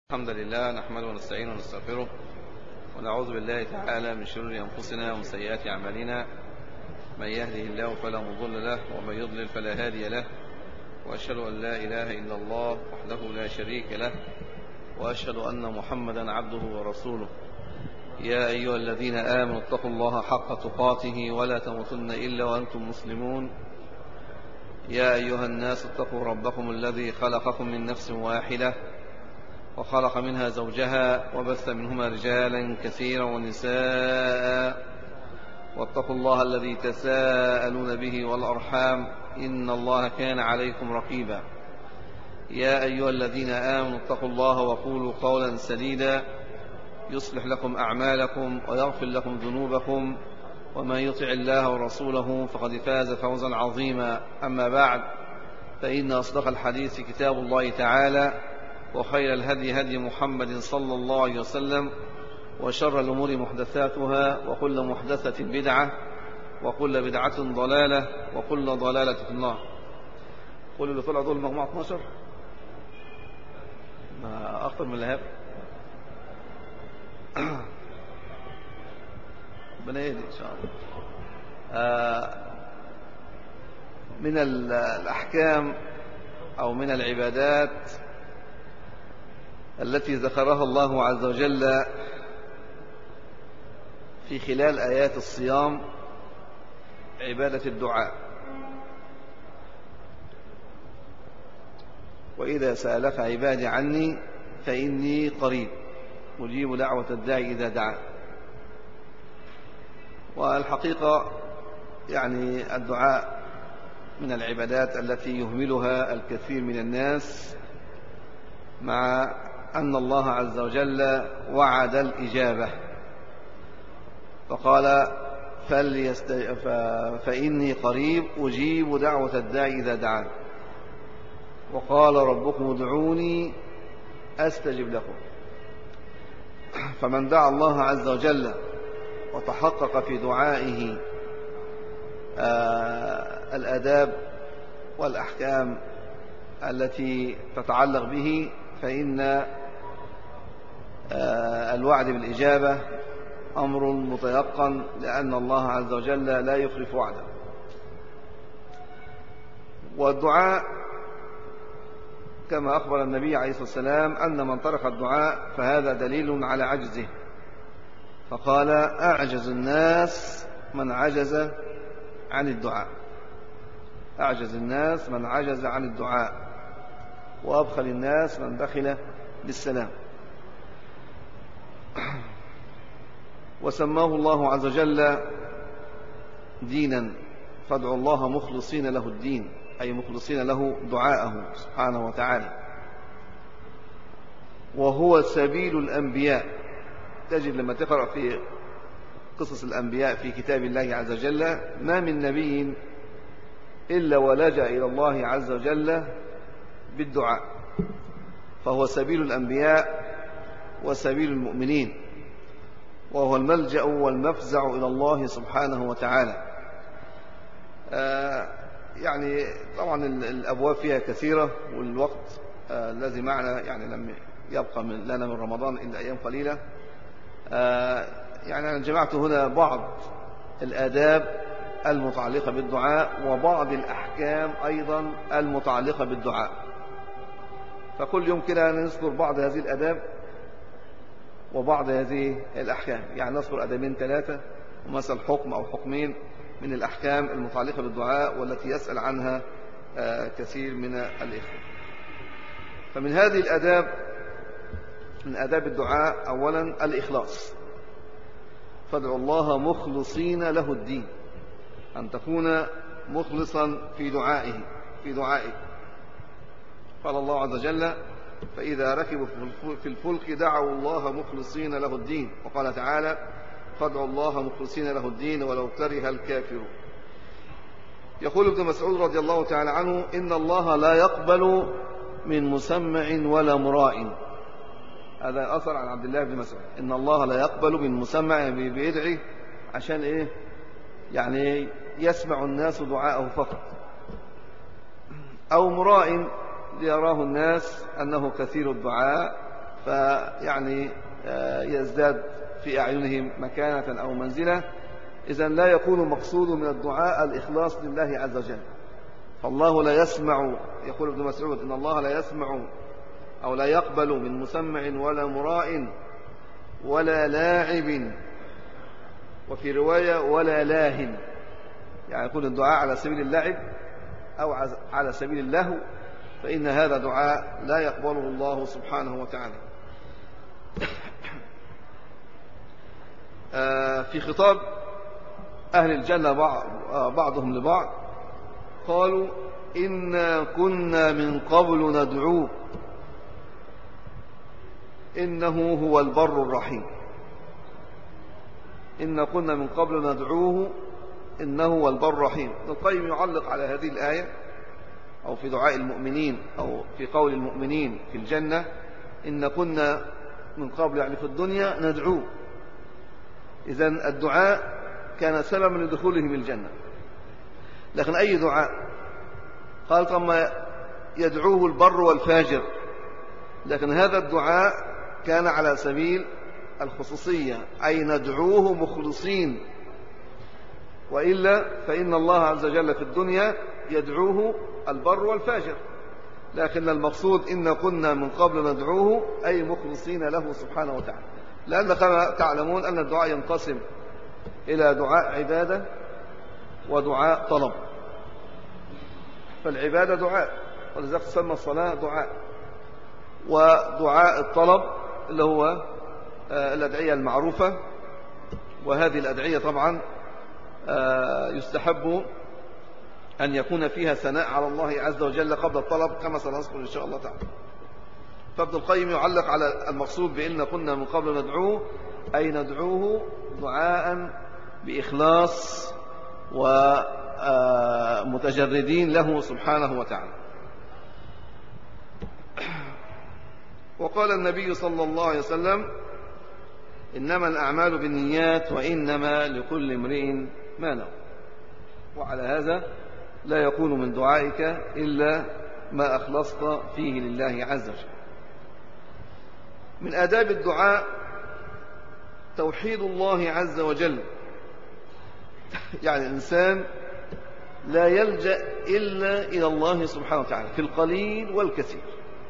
الحمد لله نحمده ونستعينه ونستغفره ونعوذ بالله تعالى من شرور أنفسنا ومن سيئات أعمالنا. من يهده الله فلا مضل له ومن يضلل فلا هادي له، وأشهد أن لا إله إلا الله وحده لا شريك له، وأشهد أن محمدا عبده ورسوله. يا أيها الذين آمنوا اتقوا الله حق تقاته ولا تموتن إلا وأنتم مسلمون. يا أيها الناس اتقوا ربكم الذي خلقكم من نفس واحدة وخلق منها زوجها وبث منهما رجالا كثيرا ونساء، واتقوا الله الذي تساءلون به والأرحام إن الله كان عليكم رقيبا. يا أيها الذين آمنوا اتقوا الله وقولوا قولا سديدا يصلح لكم أعمالكم ويغفر لكم ذنوبكم، ومن يطع الله ورسوله فقد فاز فوزا عظيما. أما بعد، فإن أصدق الحديث كتاب الله تعالى، وخير الهدي هدي محمد صلى الله عليه وسلم، وشر الأمور محدثاتها، وكل محدثة بدعة، وكل بدعة ضلالة، وكل ضلالة في النار. كل اللي طلع دول مجموعة 12 ما أكثر من الهاب. ربنا يهدي إن شاء الله. من الأحكام أو من العبادات التي ذكرها الله عز وجل في خلال آيات الصيام عبادة الدعاء. وإذا سألك عبادي عني فإني قريب أجيب دعوة الداعي إذا دعا. والحقيقة يعني الدعاء من العبادات التي يهملها الكثير من الناس، مع أن الله عز وجل وعد الإجابة فقال فإني قريب أجيب دعوة الداعي إذا دعان، وقال ربكم ادعوني أستجب لكم. فمن دعا الله عز وجل وتحقق في دعائه الآداب والأحكام التي تتعلق به، فإن الوعد بالإجابة أمر متيقن، لأن الله عز وجل لا يخلف وعده. والدعاء كما أخبر النبي عليه الصلاة والسلام أن من ترك الدعاء فهذا دليل على عجزه، فقال أعجز الناس من عجز عن الدعاء. أعجز الناس من عجز عن الدعاء، وأبخل الناس من بخل بالسلام. وسماه الله عز وجل دينا، فادعوا الله مخلصين له الدين، أي مخلصين له دعاءه سبحانه وتعالى. وهو سبيل الأنبياء. تجد لما تقرأ في قصص الأنبياء في كتاب الله عز وجل ما من نبي إلا ولجأ إلى الله عز وجل بالدعاء، فهو سبيل الأنبياء وسبيل المؤمنين، وهو الملجأ والمفزع إلى الله سبحانه وتعالى. يعني طبعا الأبواب فيها كثيرة، والوقت الذي معنا يعني لم يبقى لنا من رمضان إلا أيام قليلة. يعني أنا جمعت هنا بعض الآداب المتعلقة بالدعاء وبعض الأحكام أيضا المتعلقة بالدعاء، فكل يوم كده نذكر بعض هذه الآداب وبعض هذه الأحكام. يعني نذكر أدبين 3 ومثل حكم أو حكمين من الأحكام المتعلقة بالدعاء والتي يسأل عنها كثير من الإخوة. فمن هذه الآداب، من آداب الدعاء أولا الإخلاص. فادعوا الله مخلصين له الدين، أن تكون مخلصا في دعائك. قال الله عز وجل فإذا ركبوا في الفلك دعوا الله مخلصين له الدين. وقال تعالى فادعوا الله مخلصين له الدين ولو كره الكافرون. يقول ابن مسعود رضي الله تعالى عنه إن الله لا يقبل من مسمع ولا مراء. هذا أثر عن عبد الله بن مسعود، إن الله لا يقبل من مسمع، بيدعي عشان إيه؟ يعني يسمع الناس دعاءه فقط، أو مراء ليراه الناس أنه كثير الدعاء فيعني يزداد في أعينهم مكانة أو منزلة. إذن لا يكون مقصود من الدعاء الإخلاص لله عز وجل. فالله لا يسمع، يقول ابن مسعود إن الله لا يسمع أو لا يقبل من مسمع ولا مراء ولا لاعب، وفي رواية ولا لاهن، يعني يكون الدعاء على سبيل اللعب أو على سبيل اللهو، فإن هذا دعاء لا يقبله الله سبحانه وتعالى. في خطاب أهل الجنة بعضهم لبعض قالوا إنا كنا من قبل ندعوه إنه هو البر الرحيم. إنا كنا من قبل ندعوه إنه هو البر الرحيم. ابن القيم يعلق على هذه الآية أو في دعاء المؤمنين أو في قول المؤمنين في الجنة إن كنا من قبل يعني في الدنيا ندعوه. إذن الدعاء كان سببا لدخولهم الجنة. لكن أي دعاء؟ قال كما يدعوه البر والفاجر، لكن هذا الدعاء كان على سبيل الخصوصية، أي ندعوه مخلصين، وإلا فإن الله عز وجل في الدنيا يدعوه البر والفاجر. لكن المقصود إن كنا من قبل ندعوه أي مخلصين له سبحانه وتعالى، لأن كما تعلمون أن الدعاء ينقسم إلى دعاء عبادة ودعاء طلب. فالعبادة دعاء، ولذلك تسمى الصلاة دعاء. ودعاء الطلب اللي هو الأدعية المعروفة، وهذه الأدعية طبعا يستحب أن يكون فيها ثناء على الله عز وجل قبل الطلب كما سنذكر إن شاء الله تعالى. فابن القيم يعلق على المقصود بإن كنا من قبل ندعوه أي ندعوه دعاء بإخلاص ومتجردين له سبحانه وتعالى. وقال النبي صلى الله عليه وسلم إنما الأعمال بالنيات وإنما لكل امرئ ما نوى. وعلى هذا لا يكون من دعائك إلا ما أخلصت فيه لله عز وجل. من آداب الدعاء توحيد الله عز وجل، يعني الإنسان لا يلجأ إلا إلى الله سبحانه وتعالى في القليل والكثير.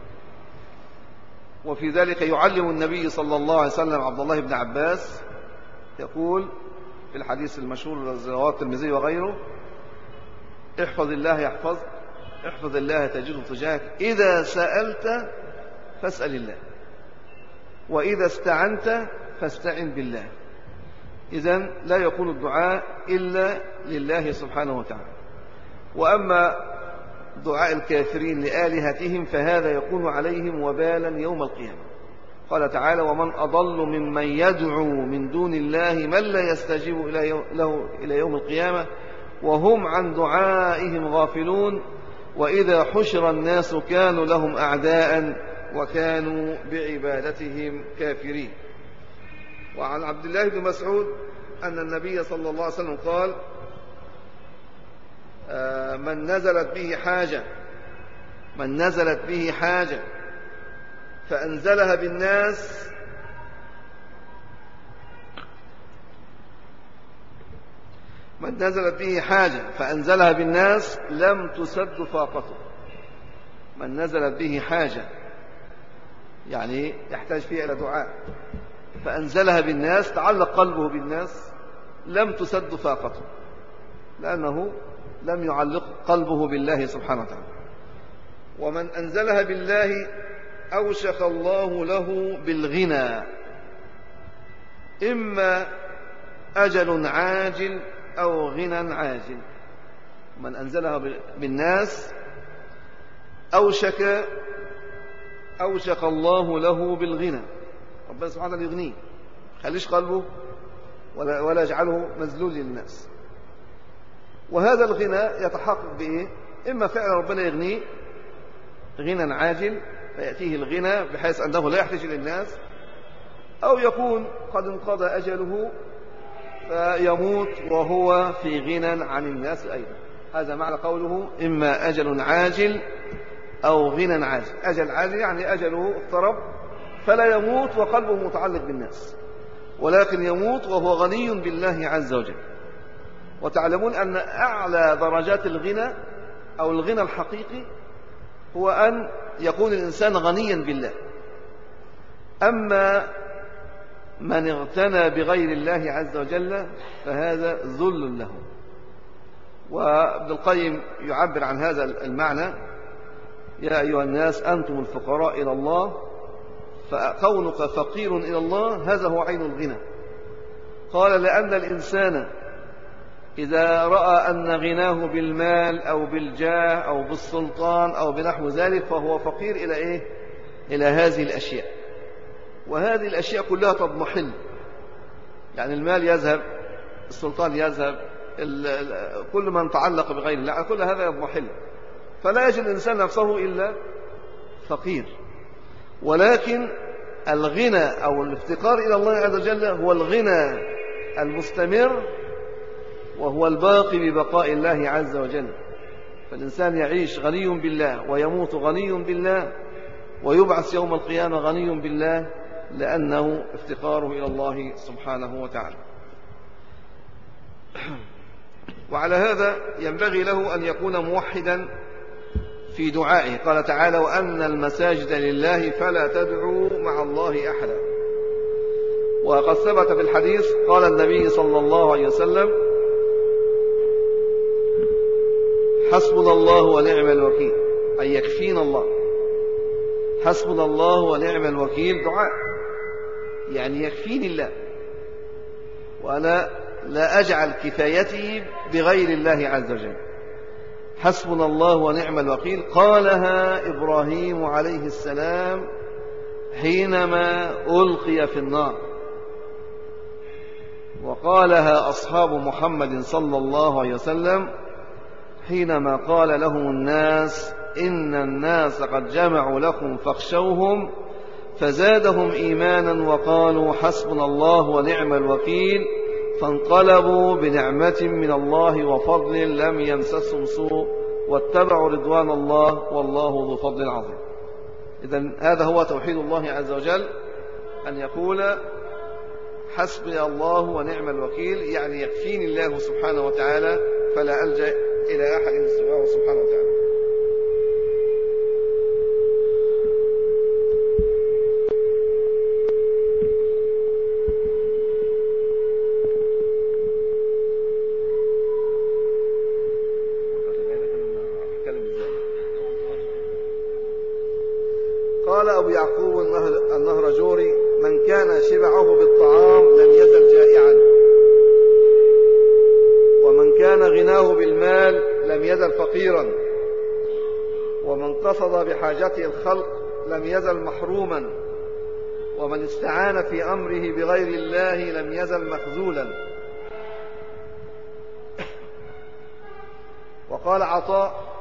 وفي ذلك يعلم النبي صلى الله عليه وسلم عبد الله بن عباس يقول في الحديث المشهور رواه الترمذي وغيره احفظ الله يحفظك، احفظ الله تجده تجاهك، إذا سألت فاسأل الله، وإذا استعنت فاستعن بالله. إذن لا يكون الدعاء إلا لله سبحانه وتعالى. وأما دعاء الكافرين لآلهتهم فهذا يكون عليهم وبالا يوم القيامة. قال تعالى ومن أضل ممن يدعو من دون الله من لا يستجيب له إلى يوم القيامة وهم عن دعائهم غافلون وإذا حشر الناس كانوا لهم أعداء وكانوا بعبادتهم كافرين. وعن عبد الله بن مسعود أن النبي صلى الله عليه وسلم قال من نزلت به حاجة فأنزلها بالناس من نزلت به حاجة فأنزلها بالناس لم تسد فاقته. من نزلت به حاجة يعني يحتاج فيها إلى دعاء فأنزلها بالناس تعلق قلبه بالناس لم تسد فاقته، لأنه لم يعلق قلبه بالله سبحانه وتعالى. ومن أنزلها بالله أوشك الله له بالغنى، إما أجل عاجل أو غنى عاجل. من أنزلها بالناس أوشك الله له بالغنى، ربنا سبحانه وتعالى يغنيه، خليش قلبه ولا يجعله مذلول للناس. وهذا الغنى يتحقق بإيه؟ إما فعلا ربنا يغنيه غنى عاجل فيأتيه الغنى بحيث أنه لا يحتاج للناس، أو يكون قد انقضى أجله فيموت وهو في غنى عن الناس أيضا. هذا معنى قوله إما أجل عاجل أو غنى عاجل. أجل عاجل يعني أجله اقترب فلا يموت وقلبه متعلق بالناس، ولكن يموت وهو غني بالله عز وجل. وتعلمون أن أعلى درجات الغنى أو الغنى الحقيقي هو أن يكون الإنسان غنيا بالله. أما من اغتنى بغير الله عز وجل فهذا ذل له. وابن القيم يعبر عن هذا المعنى: يا أيها الناس أنتم الفقراء إلى الله، فكونك فقير إلى الله هذا هو عين الغنى. قال: لأن الإنسان إذا رأى أن غناه بالمال أو بالجاه أو بالسلطان أو بنحو ذلك فهو فقير إلى إيه؟ إلى هذه الأشياء. وهذه الأشياء كلها تضمحل، يعني المال يذهب، السلطان يذهب، كل من تعلق بغير الله كل هذا يضمحل، فلا يجد الإنسان نفسه إلا فقير. ولكن الغنى أو الافتقار إلى الله عز وجل هو الغنى المستمر، وهو الباقي ببقاء الله عز وجل. فالإنسان يعيش غني بالله ويموت غني بالله ويبعث يوم القيامة غني بالله، لأنه افتقاره إلى الله سبحانه وتعالى. وعلى هذا ينبغي له أن يكون موحدا في دعائه. قال تعالى: وأن المساجد لله فلا تدعوا مع الله أحدا. وقد ثبت في الحديث قال النبي صلى الله عليه وسلم: حسبنا الله ونعم الوكيل، أي يكفينا الله. حسبنا الله ونعم الوكيل دعاء، يعني يكفيني الله، وأنا لا أجعل كفايتي بغير الله عز وجل. حسبنا الله ونعم الوكيل قالها إبراهيم عليه السلام حينما ألقي في النار، وقالها أصحاب محمد صلى الله عليه وسلم حينما قال لهم الناس: إن الناس قد جمعوا لكم فاخشوهم، فزادهم إيمانا وقالوا حسبنا الله ونعم الوكيل، فانقلبوا بنعمة من الله وفضل لم يمسسهم سوء واتبعوا رضوان الله والله ذو فضل عظيم. إذن هذا هو توحيد الله عز وجل، أن يقول حسبي الله ونعم الوكيل، يعني يكفيني الله سبحانه وتعالى فلا ألجأ إلى أحد سواه سبحانه وتعالى. قال أبو يعقوب النهرجوري: من كان شبعه بالطعام لم يزل جائعا، ومن كان غناه بالمال لم يزل فقيرا، ومن قصد بحاجته الخلق لم يزل محروما، ومن استعان في أمره بغير الله لم يزل مخذولا. وقال عطاء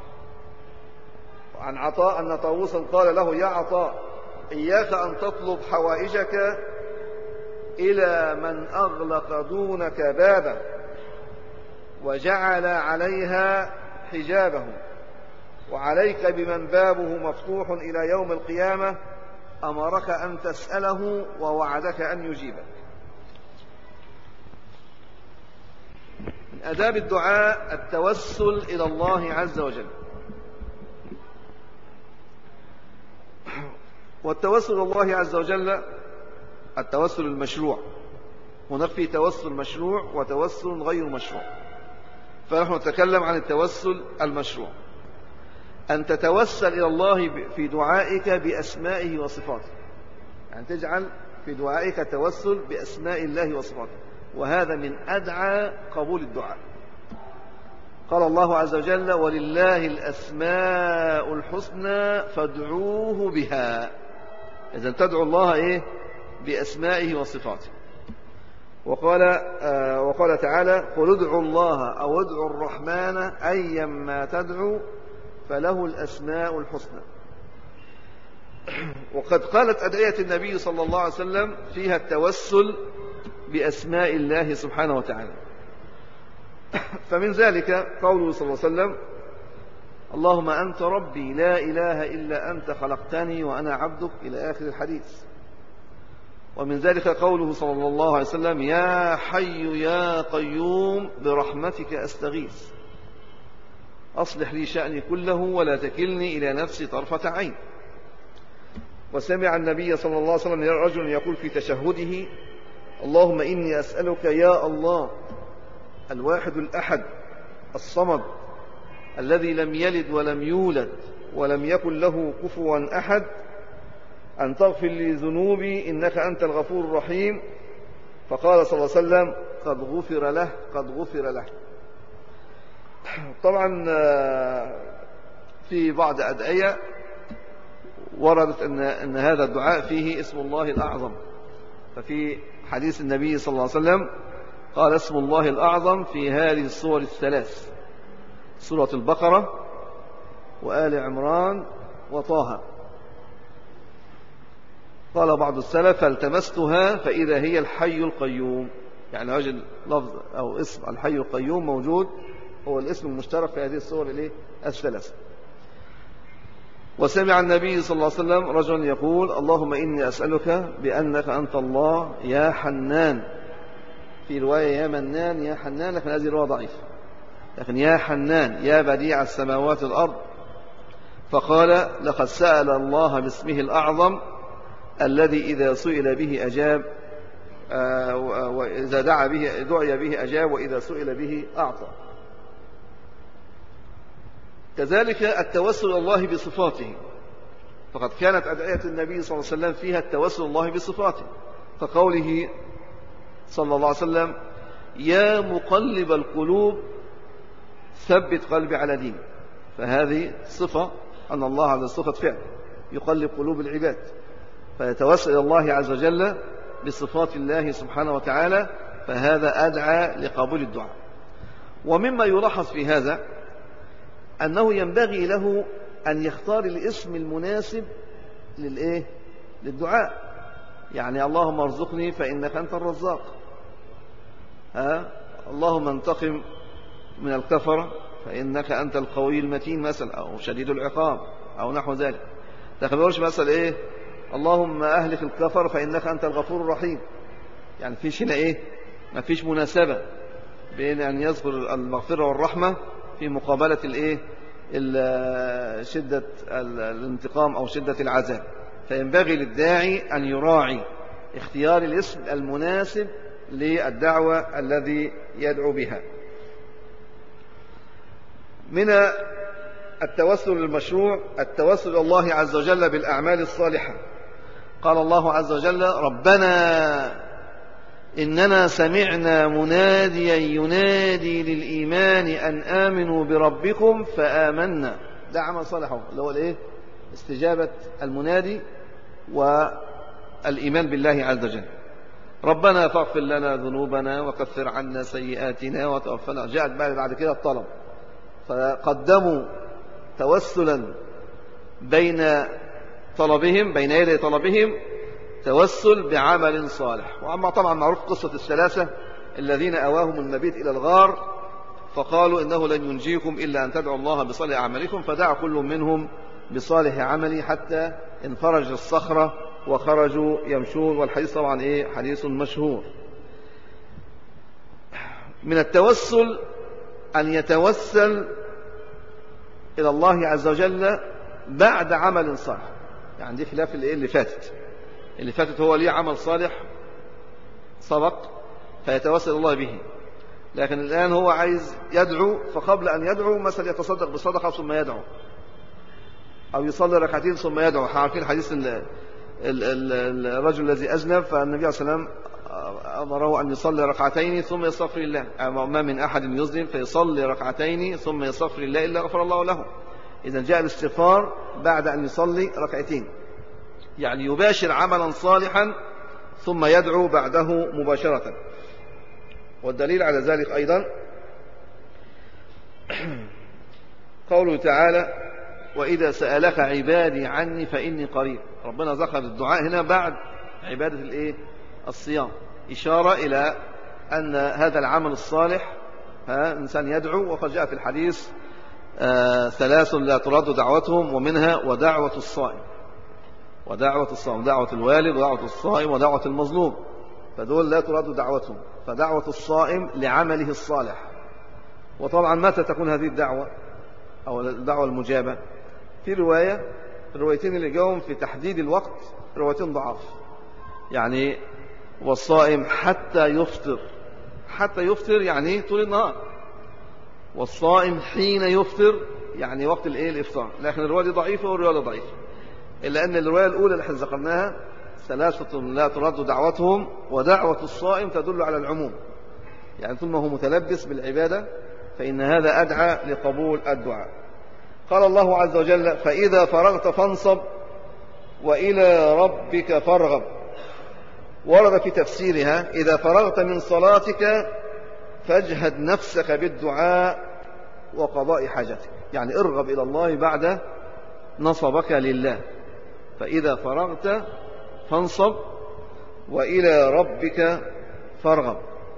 عن عطاء أن طاووسا قال له: يا عطاء، إياك أن تطلب حوائجك إلى من أغلق دونك بابه وجعل عليها حجابه، وعليك بمن بابه مفتوح إلى يوم القيامة، أمرك أن تسأله ووعدك أن يجيبك. من آداب الدعاء التوسل إلى الله عز وجل. والتوسل إلى الله عز وجل التوسل المشروع، هناك في توسل مشروع وتوسل غير مشروع، فنحن نتكلم عن التوسل المشروع. أن تتوسل إلى الله في دعائك بأسمائه وصفاته، يعني تجعل في دعائك توسل بأسماء الله وصفاته، وهذا من أدعى قبول الدعاء. قال الله عز وجل: ولله الأسماء الحسنى فادعوه بها. إذن تدعو الله بأسمائه وصفاته. وقال تعالى: قل ادعوا الله أو ادعوا الرحمن أيما تدعوا فله الأسماء الحسنى. وقد قالت أدعية النبي صلى الله عليه وسلم فيها التوسل بأسماء الله سبحانه وتعالى. فمن ذلك قوله صلى الله عليه وسلم: اللهم أنت ربي لا إله إلا أنت خلقتني وأنا عبدك إلى آخر الحديث. ومن ذلك قوله صلى الله عليه وسلم يا حي يا قيوم برحمتك أستغيث أصلح لي شأني كله ولا تكلني إلى نفسي طرفة عين. وسمع النبي صلى الله عليه وسلم رجل يقول في تشهده اللهم إني أسألك يا الله الواحد الأحد الصمد الذي لم يلد ولم يولد ولم يكن له كفوا أحد أن تغفر لي ذنوبي إنك أنت الغفور الرحيم. فقال صلى الله عليه وسلم قد غفر له قد غفر له. طبعا في بعض أدعية وردت أن هذا الدعاء فيه اسم الله الأعظم. ففي حديث النبي صلى الله عليه وسلم قال اسم الله الأعظم في هذه الصور الثلاث سورة البقرة وآل عمران وطه. قال بعض السلف فالتمستها فإذا هي الحي القيوم، يعني وجد لفظ أو اسم الحي القيوم موجود هو الاسم المشترك في هذه الصور الثلاث. وسمع النبي صلى الله عليه وسلم رجل يقول اللهم إني أسألك بأنك أنت الله يا حنان، في رواية يا منان يا حنان لكن هذه رواية ضعيفة، لكن يا حنان يا بديع السماوات والأرض. فقال لقد سأل الله باسمه الأعظم الذي إذا سئل به أجاب وإذا دعي به أجاب وإذا سئل به أعطى. كذلك التوسل الله بصفاته، فقد كانت أدعية النبي صلى الله عليه وسلم فيها التوسل الله بصفاته، فقوله صلى الله عليه وسلم يا مقلب القلوب ثبت قلبي على دينك. فهذه صفة أن الله عز وجل صفة فعل يقلب قلوب العباد، فيتوسل إلى الله عز وجل بصفات الله سبحانه وتعالى، فهذا أدعى لقبول الدعاء. ومما يلاحظ في هذا أنه ينبغي له أن يختار الاسم المناسب للدعاء. يعني اللهم ارزقني فإنك أنت الرزاق، اللهم انتقم من الكفرة فإنك أنت القوي المتين مثلا، أو شديد العقاب أو نحو ذلك. لكن ما يقولش مثلا اللهم أهلك الكفر فإنك أنت الغفور الرحيم. يعني فيش هنا ما فيش مناسبة بين أن يذكر المغفرة والرحمة في مقابلة شدة الانتقام أو شدة العذاب. فينبغي للداعي أن يراعي اختيار الاسم المناسب للدعوة الذي يدعو بها. من التوسل المشروع التوسل إلى الله عز وجل بالأعمال الصالحة. قال الله عز وجل ربنا إننا سمعنا مناديا ينادي للإيمان أن آمنوا بربكم فآمنا. ده عمل صالح اللي هو استجابة المنادي والإيمان بالله عز وجل. ربنا فاغفر لنا ذنوبنا وكفر عنا سيئاتنا وتوفنا. جاءت بعد كده الطلب، فقدموا توسلا بين يدي طلبهم توسل بعمل صالح. وأما طبعا معروف قصة الثلاثة الذين أواهم المبيت إلى الغار فقالوا إنه لن ينجيكم إلا أن تدعوا الله بصالح أعمالكم، فدعا كل منهم بصالح عمله حتى انفرج الصخرة وخرجوا يمشون. والحديث طبعا حديث مشهور. من التوسل أن يتوسل إلى الله عز وجل بعد عمل صالح. يعني دي خلاف اللي فاتت هو ليه عمل صالح سبق فيتوسل الله به، لكن الآن هو عايز يدعو، فقبل أن يدعو مثلا يتصدق بصدقة ثم يدعو، أو يصلي ركعتين ثم يدعو. عارفين حديث الرجل الذي أذنب، فالنبي عليه الصلاة والسلام أمره أن يصلي ركعتين ثم يستغفر الله. ما من أحد يذنب فيصلي ركعتين ثم يستغفر الله إلا غفر الله له. إذا جاء الاستغفار بعد أن يصلي ركعتين، يعني يباشر عملا صالحا ثم يدعو بعده مباشرة. والدليل على ذلك أيضا قوله تعالى وإذا سألك عبادي عني فإني قريب. ربنا ذكر الدعاء هنا بعد عبادة الصيام، إشارة إلى أن هذا العمل الصالح إنسان يدعو. وقد جاء في الحديث ثلاث لا ترد دعوتهم، ومنها ودعوة الصائم. ودعوة الصائم، دعوة الوالد ودعوة الصائم ودعوة المظلوم، فدول لا ترد دعوتهم. فدعوة الصائم لعمله الصالح. وطبعا متى تكون هذه الدعوة أو الدعوة المجابة؟ في الروايتين اللي جاهم في تحديد الوقت روايتين ضعاف. يعني والصائم حتى يفطر. حتى يفطر يعني طول النهار، والصائم حين يفطر يعني وقت الإفطار. لكن الرواية دي ضعيفة والرواية ضعيفة، إلا أن الرواية الأولى اللي احنا ذكرناها ثلاثة لا ترد دعوتهم ودعوة الصائم تدل على العموم. يعني طول ما هو متلبس بالعبادة فإن هذا أدعى لقبول الدعاء. قال الله عز وجل: فإذا فرغت فانصب وإلى ربك فارغب. ورد في تفسيرها: إذا فرغت من صلاتك فاجهد نفسك بالدعاء وقضاء حاجتك. يعني ارغب إلى الله بعد نصبك لله. فإذا فرغت فانصب وإلى ربك فارغب.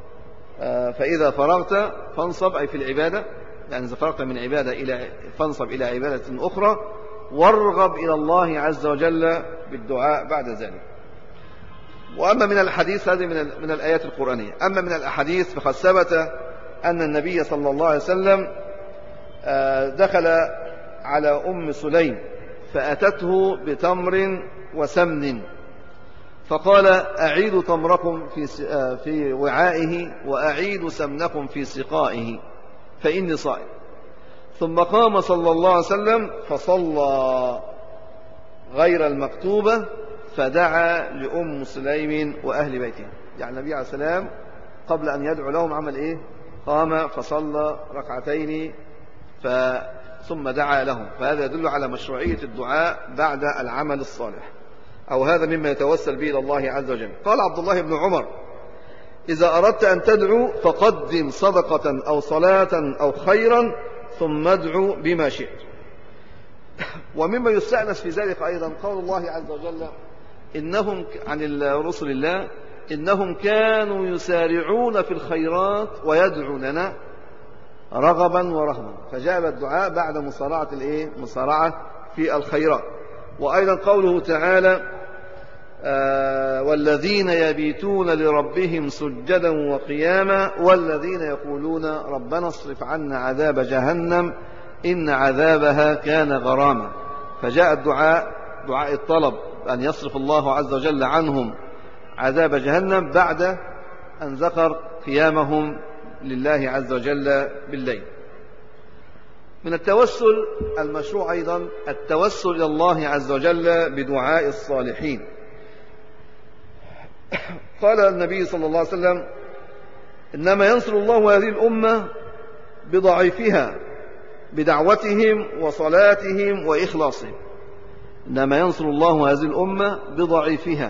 فإذا فرغت فانصب أي في العبادة، يعني إذا فرغت من عبادة فانصب إلى عبادة أخرى، وارغب إلى الله عز وجل بالدعاء بعد ذلك. وأما من الحديث، هذه من الآيات القرآنية. أما من الأحاديث فقد ثبت أن النبي صلى الله عليه وسلم دخل على أم سليم فأتته بتمر وسمن، فقال: أعيد تمركم في وعائه وأعيد سمنكم في سقائه فإني صائم. ثم قام صلى الله عليه وسلم فصلى غير المكتوبة فدعا لأم سليم وأهل بيته. يعني النبي عليه السلام قبل أن يدعو لهم عمل إيه؟ قام فصلى ركعتين ثم دعا لهم. فهذا يدل على مشروعية الدعاء بعد العمل الصالح، أو هذا مما يتوسل به إلى الله عز وجل. قال عبد الله بن عمر: إذا أردت أن تدعو فقدم صدقة أو صلاة أو خيرا ثم ادعو بما شئت. ومما يستأنس في ذلك أيضا قول الله عز وجل إنهم عن رسل الله إنهم كانوا يسارعون في الخيرات ويدعوننا رغبا ورهبا. فجاء الدعاء بعد مصارعة في الخيرات. وأيضا قوله تعالى: والذين يبيتون لربهم سجدا وقياما والذين يقولون ربنا اصرف عنا عذاب جهنم إن عذابها كان غراما. فجاء الدعاء دعاء الطلب أن يصرف الله عز وجل عنهم عذاب جهنم بعد أن ذكر قيامهم لله عز وجل بالليل. من التوسل المشروع أيضا التوسل إلى الله عز وجل بدعاء الصالحين. قال النبي صلى الله عليه وسلم: إنما ينصر الله هذه الأمة بضعيفها بدعوتهم وصلاتهم وإخلاصهم. إنما ينصر الله هذه الأمة بضعيفها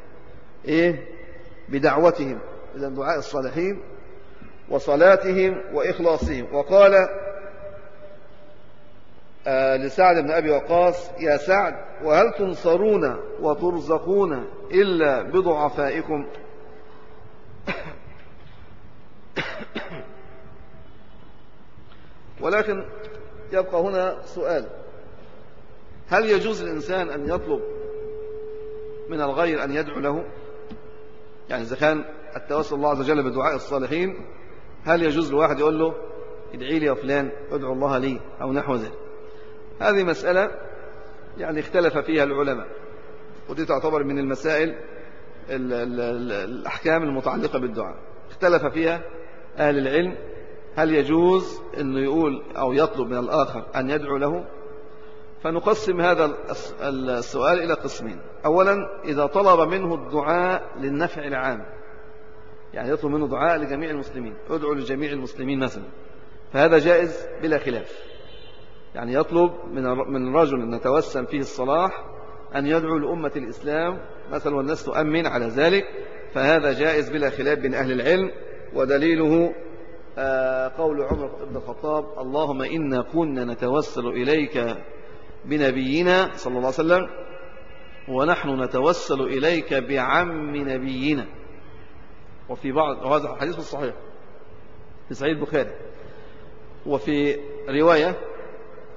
بدعوتهم، إذا دعاء الصالحين وصلاتهم وإخلاصهم. وقال لسعد بن أبي وقاص: يا سعد وهل تنصرون وترزقون إلا بضعفائكم؟ ولكن يبقى هنا سؤال: هل يجوز الإنسان أن يطلب من الغير أن يدعو له؟ يعني إذا كان التوسل الله عز وجل بدعاء الصالحين، هل يجوز لواحد يقول له ادعي لي يا فلان، ادعو الله لي، أو نحو ذلك؟ هذه مسألة يعني اختلف فيها العلماء، ودي تعتبر من المسائل الأحكام المتعلقة بالدعاء. اختلف فيها أهل العلم هل يجوز أنه يقول أو يطلب من الآخر أن يدعو له. فنقسم هذا السؤال إلى قسمين. أولا، إذا طلب منه الدعاء للنفع العام، يعني يطلب منه دعاء لجميع المسلمين، ادعو لجميع المسلمين مثلا، فهذا جائز بلا خلاف. يعني يطلب من رجل نتوسم فيه الصلاح أن يدعو لأمة الإسلام مثلا والناس تؤمن على ذلك، فهذا جائز بلا خلاف بين أهل العلم. ودليله قول عمر بن الخطاب: اللهم إنا كنا نتوسل إليك بنبينا صلى الله عليه وسلم ونحن نتوسل إليك بعم نبينا. وفي بعض، وهذا الحديث الصحيح في صحيح البخاري، وفي رواية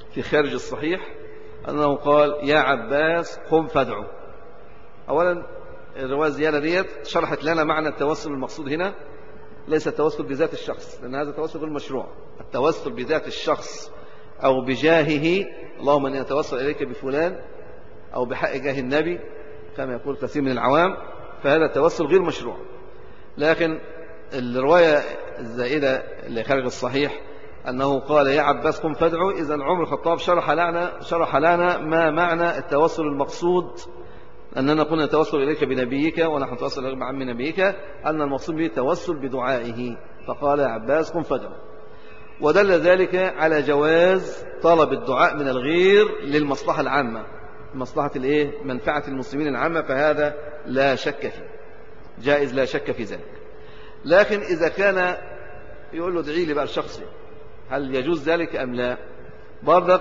في خارج الصحيح أنه قال يا عباس قم فادعو. أولا الرواية الزيادة ديت شرحت لنا معنى التوسل المقصود هنا ليس التوسل بذات الشخص، لأن هذا التوسل غير مشروع. التوسل بذات الشخص أو بجاهه، اللهم أني أتوسل إليك بفلان أو بحق جاه النبي كما يقول كثير من العوام، فهذا التوسل غير مشروع. لكن الرواية الزائدة اللي خارج الصحيح أنه قال يا عباس قم فادعو، إذا عمر الخطاب شرح لنا ما معنى التوسل المقصود، أننا قلنا نتوسل إليك بنبيك ونحن نتوسل إليك بعم نبيك، أن المقصود به التوسل بدعائه، فقال يا عباس قم فادعو. ودل ذلك على جواز طلب الدعاء من الغير للمصلحة العامة، مصلحة منفعة المسلمين العامة، فهذا لا شك فيه، جائز لا شك في ذلك. لكن إذا كان يقول له ادعي لي بقى الشخصي، هل يجوز ذلك أم لا؟ برضك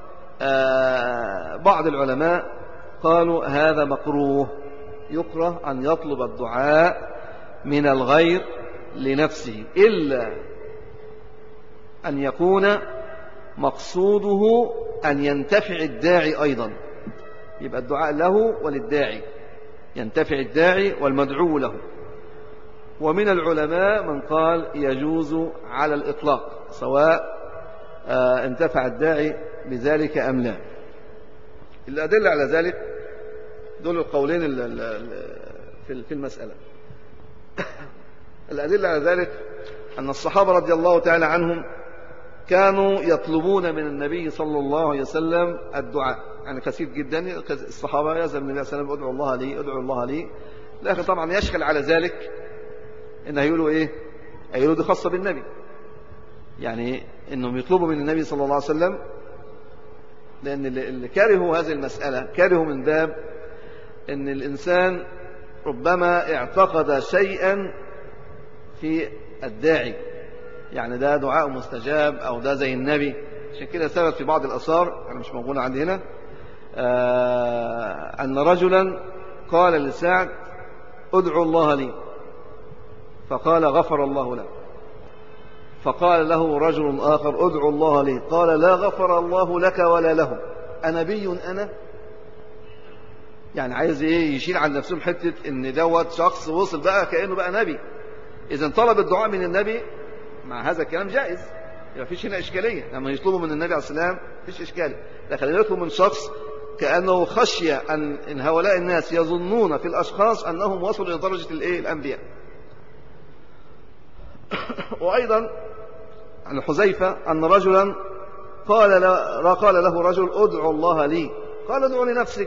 بعض العلماء قالوا هذا مكروه، يكره أن يطلب الدعاء من الغير لنفسه إلا أن يكون مقصوده أن ينتفع الداعي أيضا، يبقى الدعاء له وللداعي، ينتفع الداعي والمدعو له. ومن العلماء من قال يجوز على الإطلاق سواء انتفع الداعي بذلك أم لا. الأدلة على ذلك دول القولين في المسألة. الأدلة على ذلك أن الصحابة رضي الله تعالى عنهم كانوا يطلبون من النبي صلى الله عليه وسلم الدعاء، يعني كثير جدا الصحابة يزال النبي صلى الله عليه وسلم ادعوا الله لي ادعوا الله لي، لكن طبعا يشكل على ذلك إن هيقولوا إيه؟ هيقولوا دي خاصة بالنبي، يعني إنهم يطلبوا من النبي صلى الله عليه وسلم، لأن اللي كرهوا هذه المسألة كرهوا من باب إن الإنسان ربما اعتقد شيئا في الداعي، يعني ده دعاء مستجاب أو ده زي النبي. عشان كده ثبت في بعض الآثار، أنا مش موجودة عندي هنا، أن رجلا قال لسعد ادعو الله لي، فقال غفر الله له. فقال له رجل آخر ادعو الله لي، قال لا غفر الله لك ولا له، أنبي أنا؟ يعني عايز إيه؟ يشيل عن نفسهم حتة إن دوت شخص وصل بقى كأنه بقى نبي. إذا طلب الدعاء من النبي مع هذا الكلام جائز، ما فيش هنا إشكالية. لما يطلبوا من النبي عليه السلام فيش إشكالية، لكن يطلب من شخص كأنه خشية أن هؤلاء الناس يظنون في الأشخاص أنهم وصلوا إلى درجة الأنبياء. وأيضا عن حذيفة أن رجلا قال له رجل ادعو الله لي، قال ادعو لنفسك،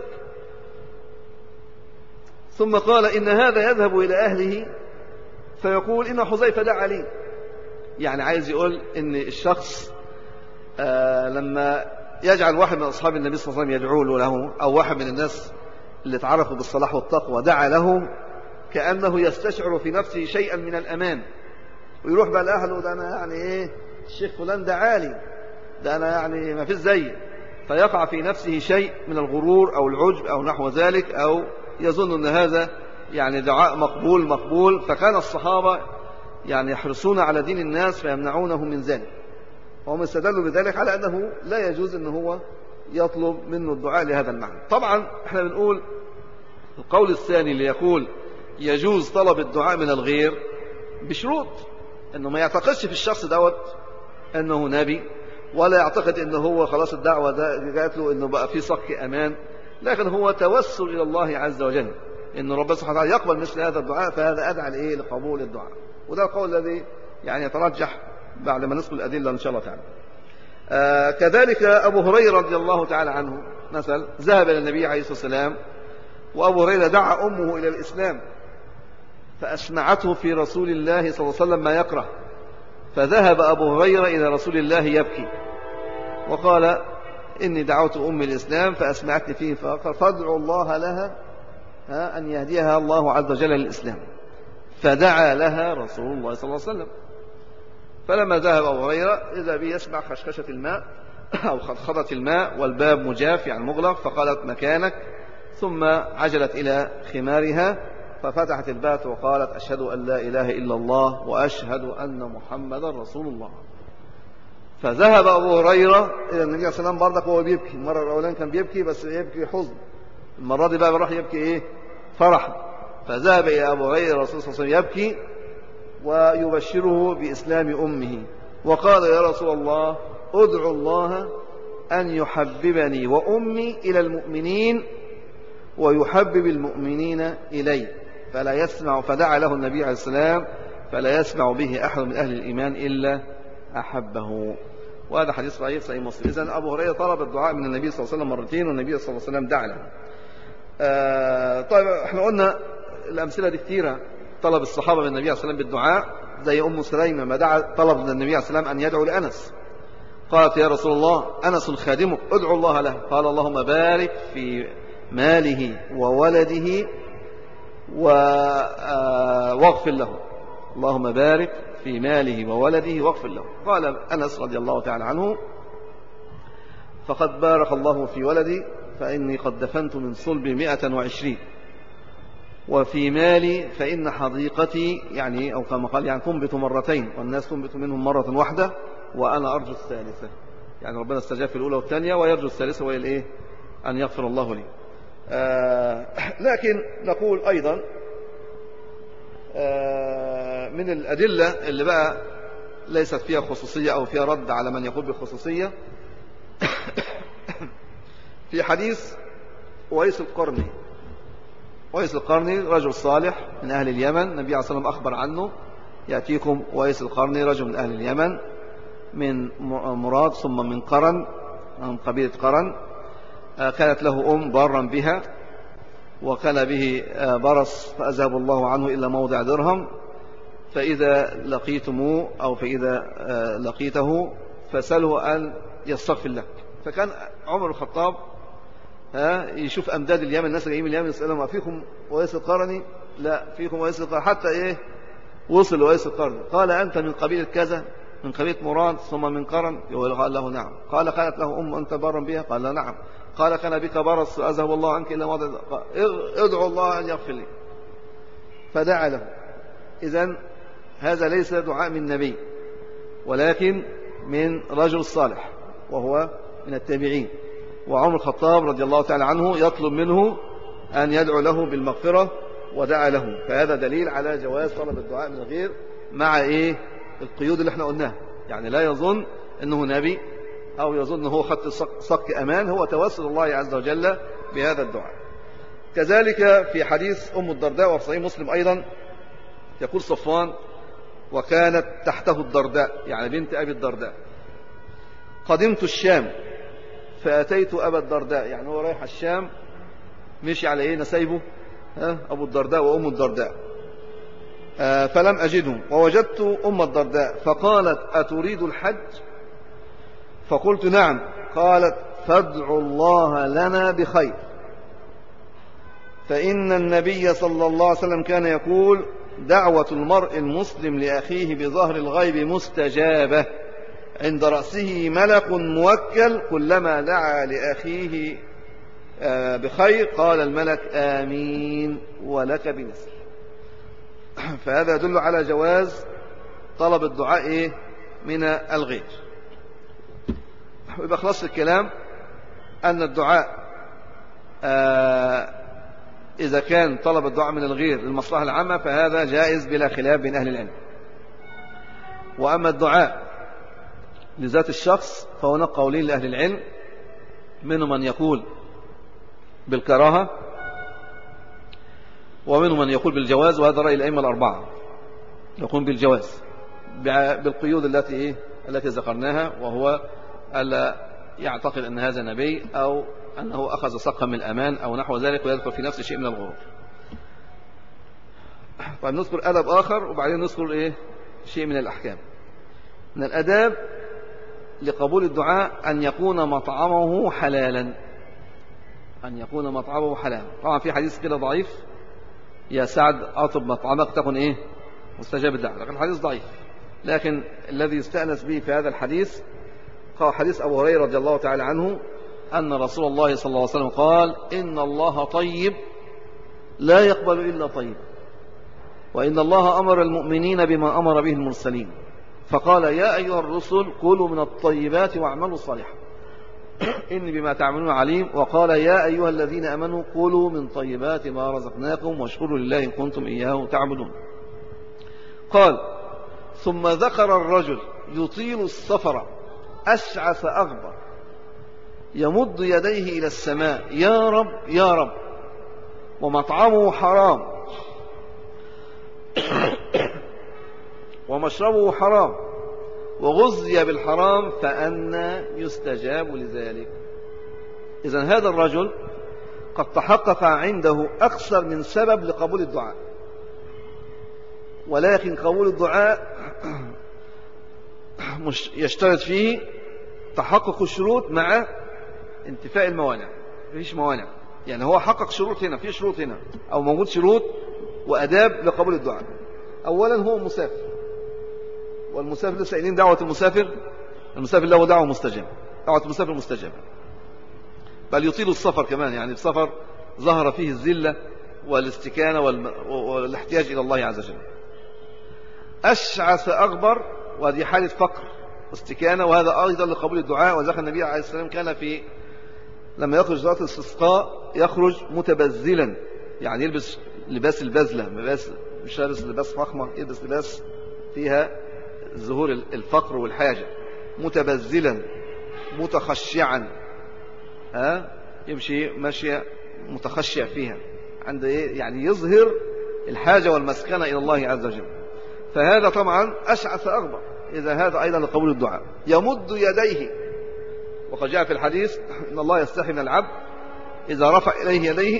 ثم قال إن هذا يذهب إلى أهله فيقول إن حذيفة دعا لي. يعني عايز يقول إن الشخص لما يجعل واحد من أصحاب النبي صلى الله عليه وسلم يدعو له، أو واحد من الناس اللي تعرفوا بالصلاح والتقوى دعا له، كأنه يستشعر في نفسه شيئا من الأمان، ويروح بقى لأهله ده أنا يعني إيه الشيخ فلان دعالي، ده أنا يعني ما فيش زيه، فيقع في نفسه شيء من الغرور أو العجب أو نحو ذلك، أو يظن أن هذا يعني دعاء مقبول. فكان الصحابة يعني يحرصون على دين الناس فيمنعونهم من ذلك، وهم استدلوا بذلك على أنه لا يجوز أنه هو يطلب منه الدعاء لهذا المعنى. طبعا احنا بنقول القول الثاني اللي يقول يجوز طلب الدعاء من الغير بشروط، انه ما يعتقدش في الشخص دوت انه نبي، ولا يعتقد انه هو خلاص الدعوة ده جاءت له انه بقى في صك امان، لكن هو توسل الى الله عز وجل، ان ربنا سبحانه وتعالى يقبل مثل هذا الدعاء، فهذا ادعى لقبول الدعاء. وده القول الذي يعني يترجح بعد ما نذكر الادله ان شاء الله تعالى. كذلك ابو هريره رضي الله تعالى عنه مثلا ذهب الى النبي عليه الصلاه والسلام، وابو هريره دعا امه الى الاسلام، فاسمعته في رسول الله صلى الله عليه وسلم ما يكره، فذهب ابو هريره الى رسول الله يبكي وقال اني دعوت امي الاسلام فاسمعتني فيه، فادعوا الله لها أن يهديها الله عز وجل للإسلام. فدعا لها رسول الله صلى الله عليه وسلم. فلما ذهب أبو هريرة إذا به يسمع خشخشة الماء أو خضخضة الماء والباب مجاف يعني مغلق، فقالت مكانك، ثم عجلت إلى خمارها ففتحت الباب وقالت أشهد أن لا إله إلا الله وأشهد أن محمدا رسول الله. فذهب أبو هريرة إلى النبي عليه الصلاة والسلام بردك وهو بيبكي. المرة الأولانية كان بيبكي بس يبكي حزن، المرة دي بقى راح يبكي إيه؟ فرح. فذهب إلى أبو هريرة الرسول صلى الله عليه وسلم يبكي ويبشره بإسلام أمه، وقال يا رسول الله ادعو الله أن يحببني وأمي إلى المؤمنين ويحبب المؤمنين إلي فلا يسمع. فدعا له النبي عليه السلام فلا يسمع به أحد من أهل الإيمان إلا أحبه. وهذا حديث صحيح مسلم. إذن أبو هريرة طلب الدعاء من النبي صلى الله عليه وسلم مرتين والنبي صلى الله عليه وسلم دعا له. طيب احنا قلنا الأمثلة دي كثيرة، طلب الصحابة من النبي صلى الله عليه وسلم بالدعاء، زي أم سليمة ما دعا طلب من النبي عليه السلام أن يدعو لأنس، قالت يا رسول الله أنس خادمك ادعو الله له، قال اللهم بارك في ماله وولده واغفر له، اللهم بارك في ماله وولده واغفر له. قال أنس رضي الله تعالى عنه فقد بارك الله في ولدي فإني قد دفنت من صلبي 120، وفي مالي فإن حديقتي يعني أو كما قال يعني تنبت مرتين والناس تنبت منهم مرة واحدة وأنا أرجو الثالثة، يعني ربنا استجاب في الأولى والثانية ويرجو الثالثة وهي الإيه؟ أن يغفر الله لي. لكن نقول أيضا من الأدلة اللي بقى ليست فيها خصوصية أو فيها رد على من يقول بخصوصية في حديث أويس القرني. أويس القرني رجل صالح من أهل اليمن، النبي عليه الصلاة والسلام أخبر عنه يأتيكم أويس القرني رجل من أهل اليمن من مراد ثم من قرن، من قبيلة قرن، كانت له بارا بها وكان به برص فأذهب الله عنه إلا موضع درهم، فإذا لقيتموه أو فإذا لقيته فسأله أن يستغفر لك. فكان عمر الخطاب يشوف أمداد اليمن، الناس جايين من اليمن يسألهم أفيكم أويس القرني؟ لا فيكم أويس القرني. حتى إيه وصل أويس القرني قال أنت من قبيلة كذا من قبيلة مراد ثم من قرن؟ قال له نعم. قال كانت له أنت بارا بها؟ قال لا نعم. قال كان بك برص أذهب الله عنك إلا موضع، ادعو الله أن يغفر لي، فدعا له. إذن هذا ليس دعاء من نبي ولكن من رجل صالح وهو من التابعين، وعمر الخطاب رضي الله تعالى عنه يطلب منه أن يدعو له بالمغفرة ودعا له، فهذا دليل على جواز طلب الدعاء من الغير مع إيه القيود اللي احنا قلناها. يعني لا يظن أنه نبي أو يظن أنه خط صك أمان، هو توسل الله عز وجل بهذا الدعاء. كذلك في حديث أم الدرداء وفي صحيح مسلم أيضا يقول صفوان وكانت تحته الدرداء يعني بنت أبي الدرداء قدمت الشام فأتيت أبا الدرداء، يعني هو رايح الشام مشي على إيه نسيبه أبو الدرداء وأم الدرداء، فلم أجدهم ووجدت أم الدرداء فقالت أتريد الحج؟ فقلت نعم. قالت فادعوا الله لنا بخير، فإن النبي صلى الله عليه وسلم كان يقول دعوة المرء المسلم لأخيه بظهر الغيب مستجابة، عند رأسه ملك موكل كلما دعا لأخيه بخير قال الملك آمين ولك بمثل. فهذا يدل على جواز طلب الدعاء من الغير. يبقى خلاص الكلام أن الدعاء إذا كان طلب الدعاء من الغير للمصلحة العامة فهذا جائز بلا خلاف بين أهل العلم. وأما الدعاء لذات الشخص فهناك قولين لأهل العلم، منهم من يقول بالكراهة ومنهم من يقول بالجواز، وهذا رأي الأئمة الأربعة يقول بالجواز بالقيود التي ذكرناها، وهو ألا يعتقد أن هذا نبي أو أنه أخذ صقا من الأمان أو نحو ذلك ويدخل في نفس شيء من الغرور. طيب نذكر أدب آخر وبعدين نذكر شيء من الأحكام. من الأداب لقبول الدعاء أن يكون مطعمه حلالا، أن يكون مطعمه حلالا. طبعا في حديث كده ضعيف يا سعد أطب مطعمك تكن مستجاب الدعوة، لكن الحديث ضعيف. لكن الذي يستأنس به في هذا الحديث قال حديث أبو هريرة رضي الله تعالى عنه أن رسول الله صلى الله عليه وسلم قال إن الله طيب لا يقبل إلا طيب، وإن الله أمر المؤمنين بما أمر به المرسلين، فقال يا أيها الرسل كلوا من الطيبات واعملوا صالحا إني بما تعملون عليم. وقال يا أيها الذين أمنوا كلوا من طيبات ما رزقناكم واشكروا لله إن كنتم إياه تعبدون. قال ثم ذكر الرجل يطيل السفر أشعث أغبر يمد يديه إلى السماء يا رب يا رب ومطعمه حرام ومشربه حرام وغذي بالحرام فأنى يستجاب لذلك. إذن هذا الرجل قد تحقق عنده أكثر من سبب لقبول الدعاء، ولكن قبول الدعاء يشترط فيه تحقق الشروط مع انتفاء الموانع. مفيش موانع، يعني هو حقق شروط هنا، في شروط هنا أو موجود شروط وأداب لقبول الدعاء. أولا هو مسافر، والمسافر لسه قايلين دعوة المسافر له دعوة مستجابة، دعوة المسافر مستجابة، بل يطيل السفر كمان، يعني السفر ظهر فيه الذلة والاستكانة والاحتياج إلى الله عز وجل. أشعث أغبر، وهذه حالة فقر واستكانة، وهذا أيضا لقبول الدعاء. وذلك النبي عليه السلام كان لما يخرج صلاة الاستسقاء يخرج متبذلا، يعني يلبس لباس البذلة، مش لابس لباس فخمة، يلبس لباس فيها ظهور الفقر والحاجة، متبذلا متخشعا، يمشي ماشية متخشع فيها، عند يعني يظهر الحاجة والمسكنة إلى الله عز وجل. فهذا طبعا أشعث أغبر، إذا هذا أيضا لقبول الدعاء. يمد يديه، وقد جاء في الحديث إن الله يستحي من العبد إذا رفع إليه يديه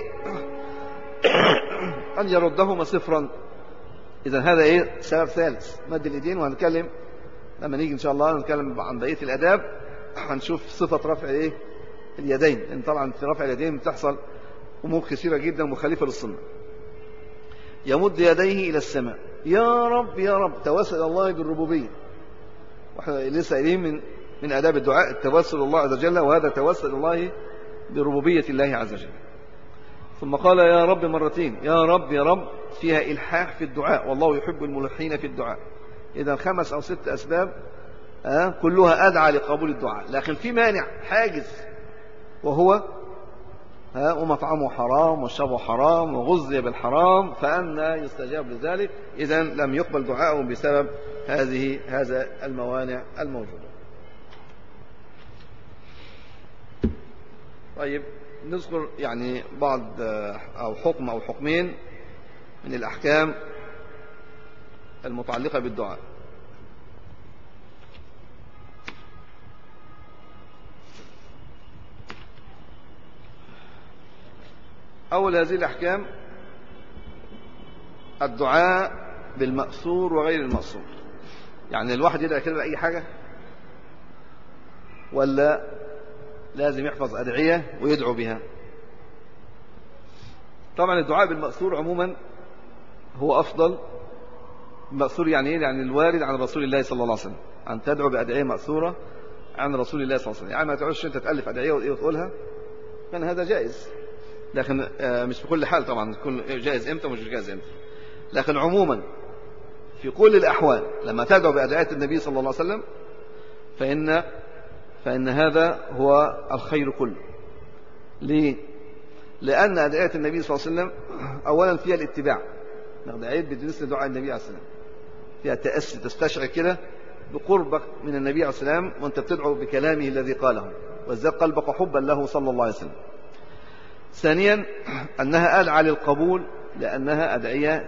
أن يردهما صفرا. إذا هذا سبب ثالث، مد اليدين. وهنتكلم لما نيجي إن شاء الله نتكلم عن بقية الآداب، هنشوف صفة رفع اليدين، لأن طبعا في رفع اليدين بتحصل أمور كثيرة جدا مخالفة للسنة. يمد يديه إلى السماء يا رب يا رب، توسل الله بالربوبية، واحنا لسه قايلين من آداب الدعاء التوسل الله عز وجل، وهذا توسل الله بربوبية الله عز وجل. ثم قال يا رب مرتين، يا رب يا رب فيها إلحاح في الدعاء، والله يحب الملحين في الدعاء. إذا 5 أو 6 أسباب كلها أدعى لقبول الدعاء، لكن في مانع حاجز، وهو ومطعمه حرام وشربه حرام وغذي بالحرام فأنى يستجاب لذلك. إذا لم يقبل دعاءه بسبب هذا الموانع الموجودة. طيب نذكر يعني بعض أو حكم أو حكمين من الأحكام المتعلقة بالدعاء. أول هذه الأحكام الدعاء بالمأثور وغير المأثور. يعني الواحد يدعي كده بأي حاجة، ولا لازم يحفظ أدعية ويدعو بها؟ طبعا الدعاء بالمأثور عموما هو أفضل. المأثور يعني إيه؟ يعني الوارد عن رسول الله صلى الله عليه وسلم، أن تدعو بأدعية مأثورة عن رسول الله صلى الله عليه وسلم. يعني ما تعرفش أنت تألف أدعية وتقولها، كان هذا جائز، لكن مش في كل حال طبعا، كل جائز امتى ومش جائز امتى. لكن عموما في كل الأحوال لما تدعو بأدعية النبي صلى الله عليه وسلم فإن هذا هو الخير كله. ليه؟ لأن أدعية النبي صلى الله عليه وسلم أولا فيها الاتباع، أدعية بتنسل دعاء النبي عليه السلام، فيها تأسي، تستشعر كده بقربك من النبي عليه السلام وأنت بتدعو بكلامه الذي قاله، وازداد قلبك حبا له صلى الله عليه وسلم. ثانيا أنها أدعى للقبول، لأنها أدعية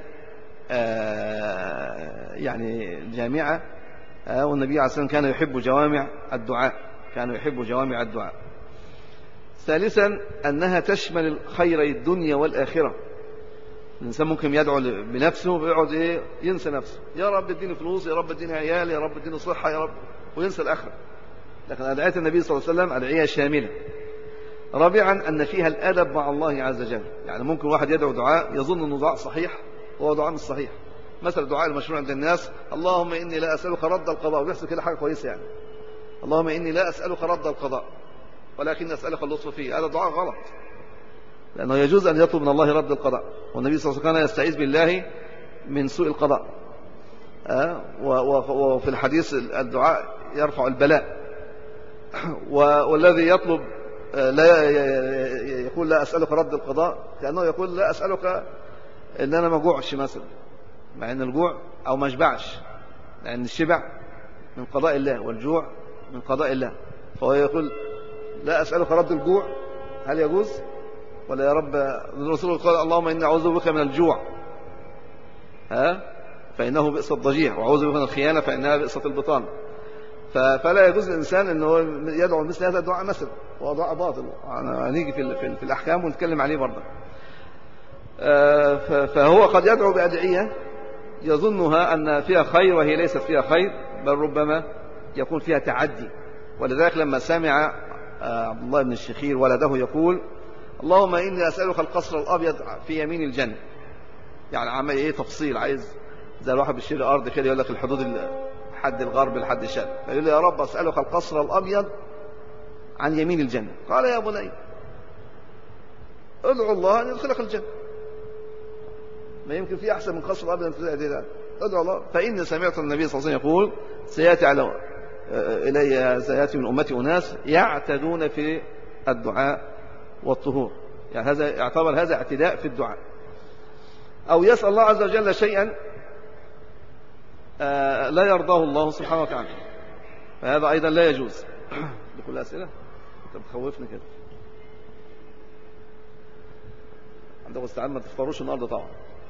يعني جامعة، والنبي عليه السلام كان يحب جوامع الدعاء. ثالثا أنها تشمل خيري الدنيا والآخرة. الإنسان ممكن يدعو بنفسه ويقعد ينسى نفسه، يا رب اديني فلوس، يا رب اديني عيال، يا رب اديني صحة، يا رب، وينسى الآخرة. لكن أدعية النبي صلى الله عليه وسلم أدعية شاملة. رابعا أن فيها الأدب مع الله عز وجل. يعني ممكن واحد يدعو دعاء يظن أنه دعاء صحيح وهو دعاء مش صحيح. مثلا الدعاء المشروع عند الناس اللهم إني لا أسألك رد القضاء، ويحصل كده حاجة كويسة، يعني اللهم إني لا أسألك رد القضاء ولكن أسألك اللطف فيه. هذا دعاء غلط، لأنه يجوز أن يطلب من الله رد القضاء، والنبي صلى الله عليه وسلم كان يستعيذ بالله من سوء القضاء. وفي الحديث الدعاء يرفع البلاء. والذي يطلب لا يقول لا أسألك رد القضاء، كأنه يقول لا أسألك إن أنا ما جوعش مثلا، مع أن الجوع أو ما اشبعش، لأن الشبع من قضاء الله والجوع من قضاء الله. فهو يقول لا أسألك رد الجوع، هل يجوز؟ ولا يا رب الرسول قال اللهم إني أعوذ بك من الجوع فإنه بئس الضجيع، وأعوذ بك من الخيانة فإنها بئس البطان. فلا يجوز للإنسان أنه يدعو مثل هذا الدعاء مثلا، وهو دعاء باطل. هنيجي في الأحكام ونتكلم عليه برضه. فهو قد يدعو بأدعية يظنها أن فيها خير وهي ليست فيها خير، بل ربما يكون فيها تعدي. ولذلك لما سمع عبد الله بن الشخير ولده يقول اللهم إني أسألك القصر الأبيض في يمين الجنة، يعني عمل إيه تفصيل، عايز زي الواحد بيشتري أرض كده يقول لك الحدود حد الغرب لحد الشرق، فيقول له يا رب أسألك القصر الأبيض عن يمين الجنة. قال يا بني ادعو الله أن يدخلك الجنة، ما يمكن في أحسن من قصر الأبيض. ادعو الله، فإني سمعت النبي صلى الله عليه وسلم يقول سيأتي من أمتي أناس يعتدون في الدعاء والطهور، يعني هذا يعتبر هذا اعتداء في الدعاء. أو يسأل الله عز وجل شيئا لا يرضاه الله سبحانه وتعالى، فهذا أيضا لا يجوز. بكل أسئلة أنت بتخوفني كده، عندك استعان ما تفطروش النهارده طبعا.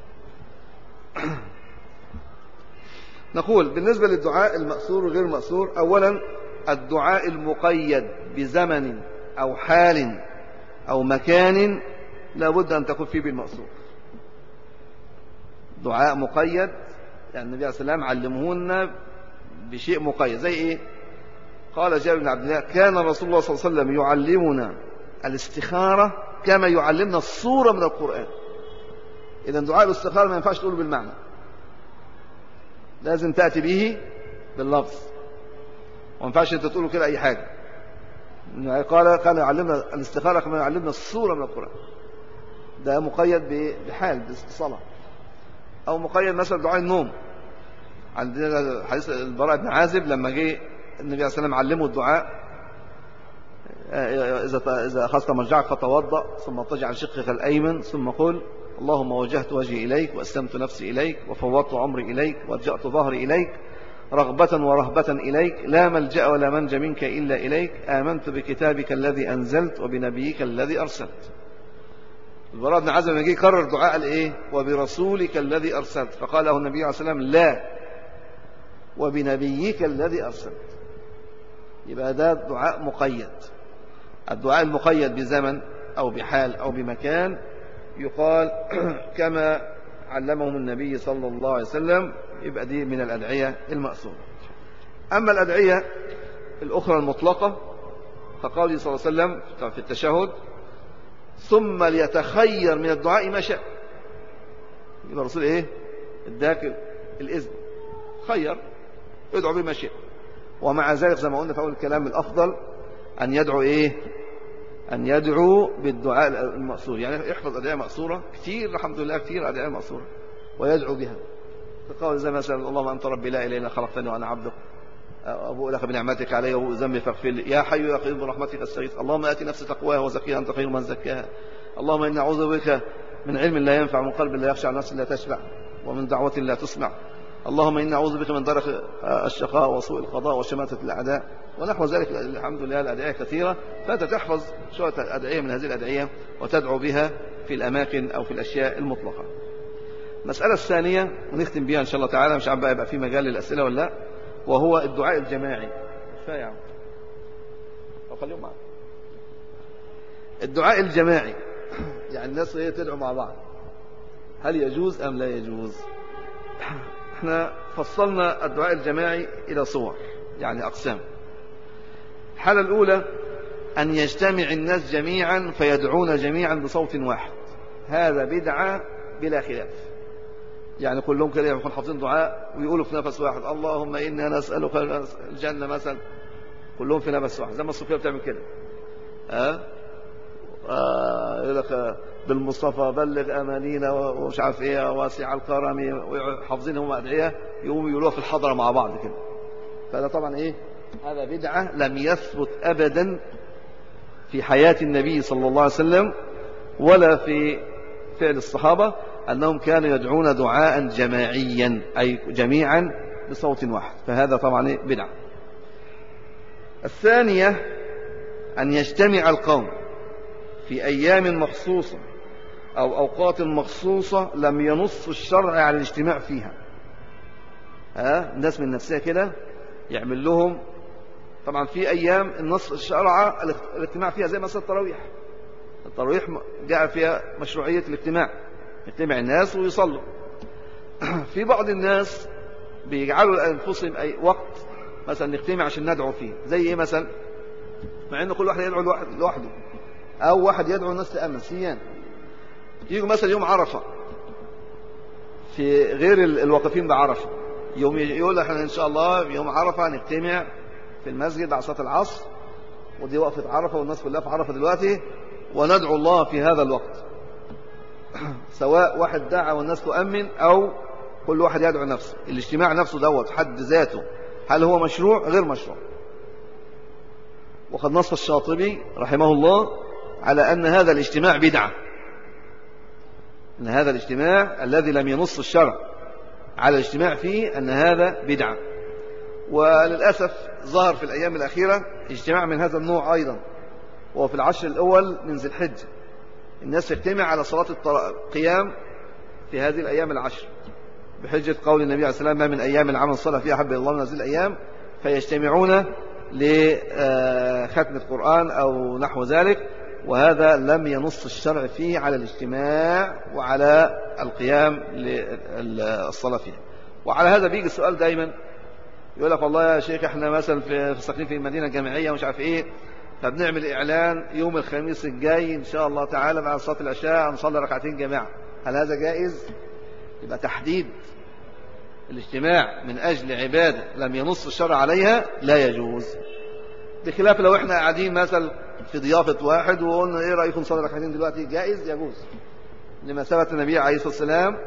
نقول بالنسبة للدعاء المأثور وغير المأثور، أولا الدعاء المقيد بزمن أو حال أو مكان لابد أن تكون فيه بالمأثور. دعاء مقيد، يعني النبي عليه الصلاة والسلام علمهن بشيء مقيد. زي إيه؟ قال جابر بن عبد الله كان رسول الله صلى الله عليه وسلم يعلمنا الاستخارة كما يعلمنا الصورة من القرآن. إذن دعاء الاستخارة ما ينفعش تقوله بالمعنى، لازم تأتي به باللفظ، وما ينفعش أنت تقوله كده أي حاجة. قال كان يعلمنا الاستخارة كما يعلمنا الصورة من القرآن، ده مقيد بحال بالصلاة. أو مقيد مثلا دعاء النوم، عندنا حديث البراء بن عازب لما جه النبي عليه الصلاة والسلام علمه الدعاء إذا أخذت مرجعك فتوضأ ثم اضطجع على شقك الأيمن ثم قل اللهم وجهت وجهي إليك وأسلمت نفسي إليك وفوضت عمري إليك وألجأت ظهري إليك رغبة ورهبة إليك لا ملجأ ولا منجى منك إلا إليك آمنت بكتابك الذي أنزلت وبنبيك الذي أرسلت. البراء بن عازب لما جه كرر دعاء الإيه وبرسولك الذي أرسلت، فقال له النبي عليه الصلاة والسلام لا وبنبيك الذي أرسلت. يبقى ده دعاء مقيد. الدعاء المقيد بزمن أو بحال أو بمكان يقال كما علمهم النبي صلى الله عليه وسلم، يبقى دي من الأدعية المأثورة. أما الأدعية الأخرى المطلقة فقال صلى الله عليه وسلم في التشهد ثم ليتخير من الدعاء ما شاء. يبقى الرسول إيه اداك الإذن، خير ادعو بما شاء. ومع ذلك زي ما قلنا في أول الكلام الأفضل أن يدعو إيه أن يدعو بالدعاء المأثور، يعني يحفظ أدعية مأثورة كتير، الحمد لله كتير أدعية مأثورة ويدعو بها. فقال زي مثلا اللهم أنت ربي لا إله إلا خلقتني وأنا عبدك أبوء لك بنعمتك علي وأبوء ذنبي فاغفر لي يا حي يا قيوم برحمتك أستغيث اللهم آت نفسي تقواها وزكيها أنت خير من زكاها اللهم إني أعوذ بك من علم لا ينفع ومن قلب لا يخشع نفس لا تشبع ومن دعوة لا تسمع اللهم إني أعوذ بك من درك الشقاء وسوء القضاء وشماتة الأعداء ونحو ذلك. الحمد لله الأدعية كثيرة، فأنت تحفظ شوية أدعية من هذه الأدعية وتدعو بها في الأماكن أو في الأشياء المطلقة. المسألة الثانية ونختم بها إن شاء الله تعالى، مش عارف بقى يبقى في مجال للأسئلة ولا لا، وهو الدعاء الجماعي. كفاية يا عم أو خليهم معنا. الدعاء الجماعي يعني الناس هي تدعو مع بعض، هل يجوز أم لا يجوز؟ احنا فصلنا الدعاء الجماعي إلى صور، يعني أقسام. الحالة الأولى أن يجتمع الناس جميعا فيدعون جميعا بصوت واحد، هذا بدعة بلا خلاف. يعني كلهم كده يكون حافظين دعاء ويقولوا في نفس واحد اللهم إنا نسألك الجنة مثلا، كلهم في نفس واحد زي ما الصوفية بتعمل كده. يقول لك بالمصطفى بلغ امانينا ومش عارف ايه واسع الكرم، وحافظين هم ادعيه يقوموا يقولوها في الحضره مع بعض كده. فده طبعا ايه؟ هذا بدعه لم يثبت ابدا في حياه النبي صلى الله عليه وسلم ولا في فعل الصحابه انهم كانوا يدعون دعاء جماعيا اي جميعا بصوت واحد، فهذا طبعا إيه؟ بدعه. الثانيه ان يجتمع القوم في ايام مخصوصه أو أوقات مخصوصة لم ينص الشرع على الاجتماع فيها. الناس من نفسها كده يعمل لهم، طبعا في أيام النص الشرع الاجتماع فيها زي مثلا التراويح جاء فيها مشروعية الاجتماع، يجتمع الناس ويصلوا. في بعض الناس بيجعلوا لأنفسهم أي وقت مثلا نجتمع عشان ندعو فيه، زي إيه مثلا؟ مع إن كل واحد يدعو لوحده أو واحد يدعو الناس تأمن سيان. يجوا مثلا يوم عرفة في غير الواقفين بعرفة، يوم يقول احنا ان شاء الله يوم عرفة نجتمع في المسجد على صلاة العصر، ودي وقفة عرفة والناس كلها في عرفة دلوقتي، وندعو الله في هذا الوقت. سواء واحد دعا والناس تؤمن او كل واحد يدعو نفسه. الاجتماع نفسه دوت حد ذاته هل هو مشروع؟ غير مشروع. وقد نص الشاطبي رحمه الله على ان هذا الاجتماع بدعة، أن هذا الاجتماع الذي لم ينص الشرع على الاجتماع فيه أن هذا بدعة. وللأسف ظهر في الأيام الأخيرة اجتماع من هذا النوع أيضا، وهو في العشر الأول من ذي الحجة. الناس تجتمع على صلاة القيام في هذه الأيام العشر بحجة قول النبي عليه الصلاة والسلام: ما من أيام العمل الصالح فيها أحب إلى الله من هذه الأيام، فيجتمعون لختم القرآن أو نحو ذلك. وهذا لم ينص الشرع فيه على الاجتماع وعلى القيام للصلاة فيه. وعلى هذا بيجي السؤال دايما، يقول لك والله يا شيخ احنا مثلا في ساكنين في مدينة جامعية ومش عارف ايه، فبنعمل اعلان يوم الخميس الجاي ان شاء الله تعالى بعد صلاة العشاء هنصلي ركعتين جماعة، هل هذا جائز؟ يبقى تحديد الاجتماع من اجل عبادة لم ينص الشرع عليها لا يجوز. بخلاف لو احنا قاعدين مثلا في ضيافة واحد وقلنا ايه رأيكم نصلي ركعتين دلوقتي، جائز يجوز، لما ثبت النبي عليه الصلاة والسلام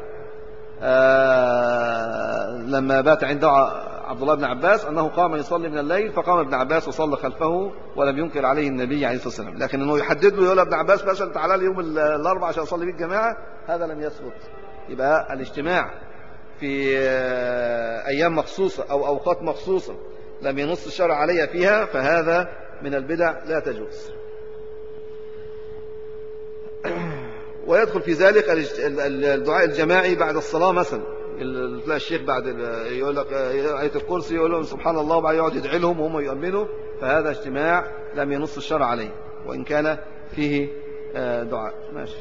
لما بات عند عبد الله بن عباس أنه قام يصلي من الليل، فقام ابن عباس وصلى خلفه ولم ينكر عليه النبي عليه الصلاة والسلام. لكن أنه يحدد له يقول ابن عباس مثلا تعالى لي يوم الأربعاء عشان أصلي بيه الجماعة، هذا لم يثبت. يبقى الاجتماع في أيام مخصوصة أو أوقات مخصوصة لم ينص الشرع عليها فيها فهذا من البدع لا تجوز. ويدخل في ذلك الدعاء الجماعي بعد الصلاة مثلا، تلاقي الشيخ بعد يقول لك آية الكرسي يقول لهم سبحان الله وبعد يقعد يدعي لهم وهم يؤمنوا، فهذا اجتماع لم ينص الشرع عليه وإن كان فيه دعاء. ماشي.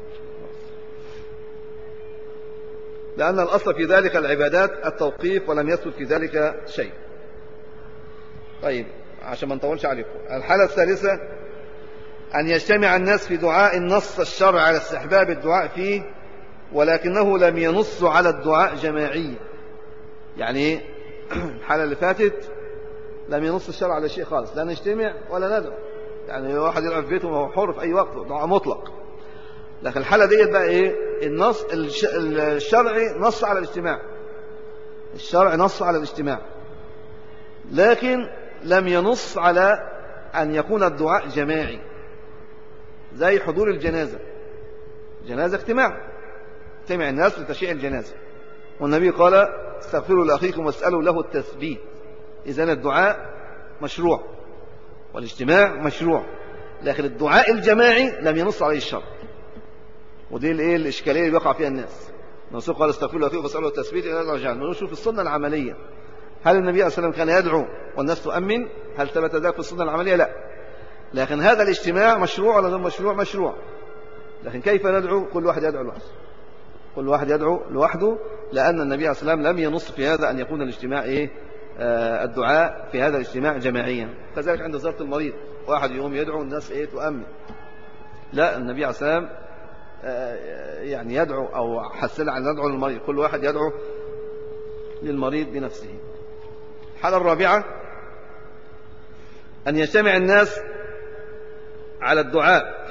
لأن الأصل في ذلك العبادات التوقيف ولم يثبت في ذلك شيء. طيب عشان ما نطولش عليكم، الحالة الثالثة أن يجتمع الناس في دعاء نص الشرع على استحباب الدعاء فيه ولكنه لم ينص على الدعاء جماعيا. يعني الحالة اللي فاتت لم ينص الشرع على شيء خالص، لا نجتمع ولا ندعو، يعني واحد يلعب في بيته وهو حر في أي وقت، دعاء مطلق. لكن الحالة ديت بقى إيه؟ النص الشرعي نص على الاجتماع، الشرع نص على الاجتماع، لكن لم ينص على أن يكون الدعاء جماعي، زي حضور الجنازة. جنازة اجتماع الناس لتشييع الجنازة، والنبي قال استغفروا لأخيكم واسألوا له التثبيت. إذن الدعاء مشروع والاجتماع مشروع، لكن الدعاء الجماعي لم ينص عليه الشرع، ودي الايه الإشكالية اللي بيقع فيها الناس. الرسول قال استغفروا لأخيكم واسألوا التثبيت إلى الرجال. نشوف السنة العملية، هل النبي صلى الله عليه وسلم كان يدعو والناس تؤمن؟ هل ثبت ذلك في السنة العملية؟ لا. لكن هذا الاجتماع مشروع ولا غير مشروع؟ مشروع. لكن كيف ندعو؟ كل واحد يدعو لوحده، كل واحد يدعو لوحده، لأن النبي عليه الصلاة والسلام لم ينص في هذا أن يكون الاجتماع الدعاء في هذا الاجتماع جماعيا. كذلك عند زيارة المريض، واحد يقوم يدعو الناس تؤمن، لا، النبي عليه الصلاة والسلام يعني يدعو أو حثنا على ندعو للمريض، كل واحد يدعو للمريض بنفسه. الحالة الرابعة أن يجتمع الناس على الدعاء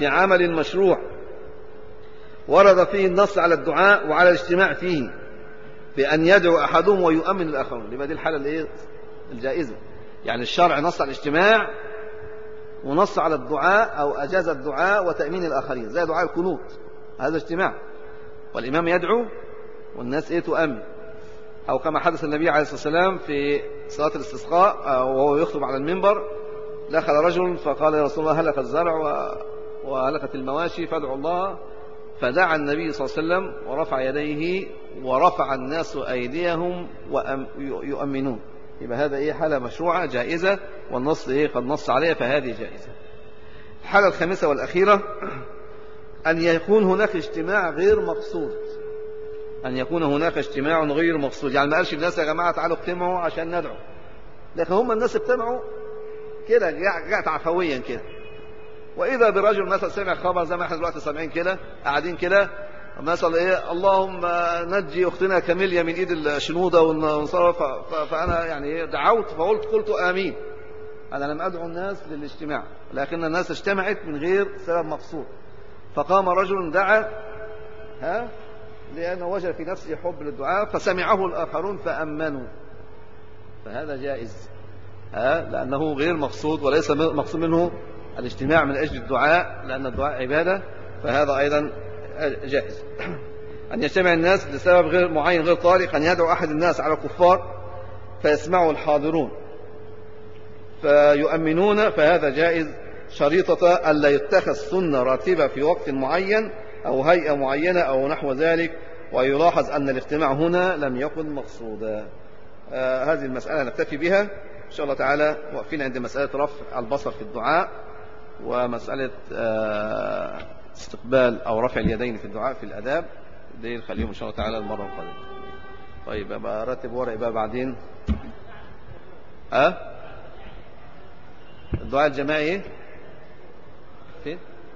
في عمل مشروع ورد فيه النص على الدعاء وعلى الاجتماع فيه بأن يدعو أحدهم ويؤمن الآخرون، يبقى دي الحالة الجائزة. يعني الشرع نص على الاجتماع ونص على الدعاء أو أجاز الدعاء وتأمين الآخرين، زي دعاء القنوت، هذا اجتماع والإمام يدعو والناس تؤمن. أو كما حدث النبي عليه الصلاة والسلام في صلاة الاستسقاء وهو يخطب على المنبر، دخل رجل فقال يا رسول الله هلك الزرع وهلكت المواشي فادعوا الله، فدعا النبي صلى الله عليه وسلم ورفع يديه ورفع الناس أيديهم ويؤمنون. يبقى هذا حالة مشروعة جائزة والنص قد نص عليها، فهذه جائزة. الحالة الخامسة والأخيرة أن يكون هناك اجتماع غير مقصود، أن يكون هناك اجتماع غير مقصود. يعني ما قالش الناس يا جماعة تعالوا اجتمعوا عشان ندعو، لكن هم الناس اجتمعوا كده جاءت عفويا كده. وإذا برجل مثلا سمع خبر زي ما احنا دلوقتي سامعين كده قاعدين كده مثلا اللهم نجي أختنا كاميليا من إيد الشنودة ونصرف، فأنا يعني دعوت قلت آمين. أنا لم أدعو الناس للاجتماع، لكن الناس اجتمعت من غير سبب مقصود. فقام رجل دعا لأنه وجد في نفسه حب للدعاء فسمعه الآخرون فأمنوا، فهذا جائز لأنه غير مقصود وليس مقصود منه الاجتماع من أجل الدعاء، لأن الدعاء عبادة، فهذا أيضا جائز. أن يجتمع الناس لسبب غير معين غير طارئ، أن يدعو أحد الناس على الكفار فيسمعه الحاضرون فيؤمنون، فهذا جائز، شريطة ألا يتخذ سنة راتبة في وقت معين أو هيئة معينة أو نحو ذلك. ويلاحظ أن الاجتماع هنا لم يكن مقصودا. هذه المسألة نكتفي بها إن شاء الله تعالى. وقفين عند مسألة رفع البصر في الدعاء، ومسألة استقبال أو رفع اليدين في الدعاء في الأداب، دي نخليهم إن شاء الله تعالى المرة القادمة. طيب أبقى أرتب ورقي بقى بعدين. الدعاء الجماعي فين؟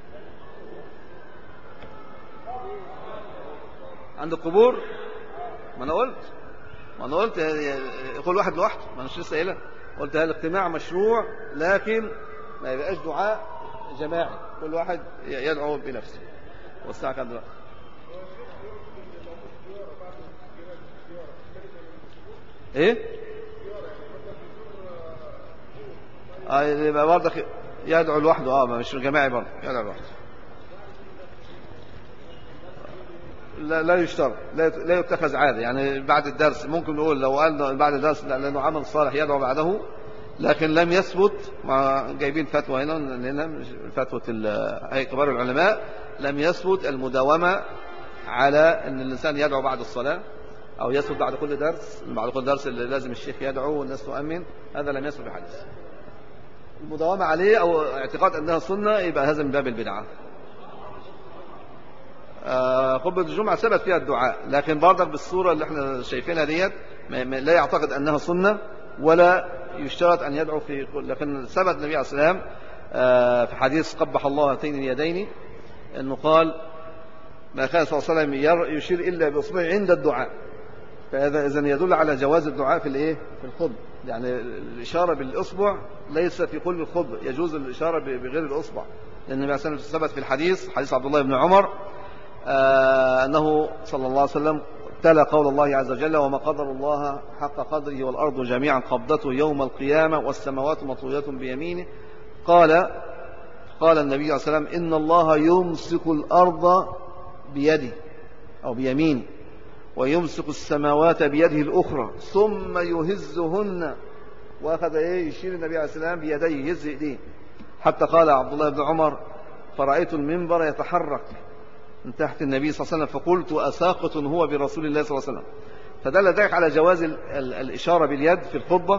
عند القبور. ما أنا قلت كل واحد لوحده، ما أنا مش لسه قايلها. قلت هذا الاجتماع مشروع لكن ما يبقاش دعاء جماعي، كل واحد يدعو بنفسه. والساعة كام دلوقتي؟ يبقى برضه يدعو لوحده، مش جماعي برضه، يدعو لوحده. لا يشترط، لا يتخذ عادة. يعني بعد الدرس ممكن نقول لو قال بعد الدرس لأنه عمل صالح يدعو بعده، لكن لم يثبت. مع جايبين فتوى هنا فتوى كبار العلماء، لم يثبت المداومة على أن الإنسان يدعو بعد الصلاة، أو يثبت بعد كل درس اللي لازم الشيخ يدعو والناس تؤمن، هذا لم يثبت بحديث. المداومة عليه أو اعتقاد أنها سنة يبقى هذا من باب البدعة. خطبة الجمعة ثبت فيها الدعاء، لكن برضك بالصورة اللي احنا شايفينها ديت لا يعتقد أنها سنة ولا يشترط أن يدعو في كل. لكن ثبت النبي عليه الصلاة والسلام في حديث قبح الله هاتين اليدين أنه قال ما كان صلى الله عليه وسلم يشير إلا بإصبعه عند الدعاء. فهذا إذن يدل على جواز الدعاء في الخطبة. يعني الإشارة بالإصبع ليس في كل الخطبة، يجوز الإشارة بغير الإصبع، لأن النبي عليه الصلاة والسلام ثبت في حديث عبد الله بن عمر أنه صلى الله عليه وسلم تلا قول الله عز وجل وما قدر الله حق قدره والأرض جميعا قبضته يوم القيامة والسماوات مطويات بيمينه. قال النبي عليه الصلاة والسلام إن الله يمسك الأرض بيده أو بيمينه ويمسك السماوات بيده الأخرى ثم يهزهن. وأخذ يشير النبي عليه الصلاة والسلام بيديه يهز إيديه، حتى قال عبد الله بن عمر فرأيت المنبر يتحرك من تحت النبي صلى الله عليه وسلم فقلت أساقط هو برسول الله صلى الله عليه وسلم. فدل ذلك على جواز الإشارة باليد في الخطبة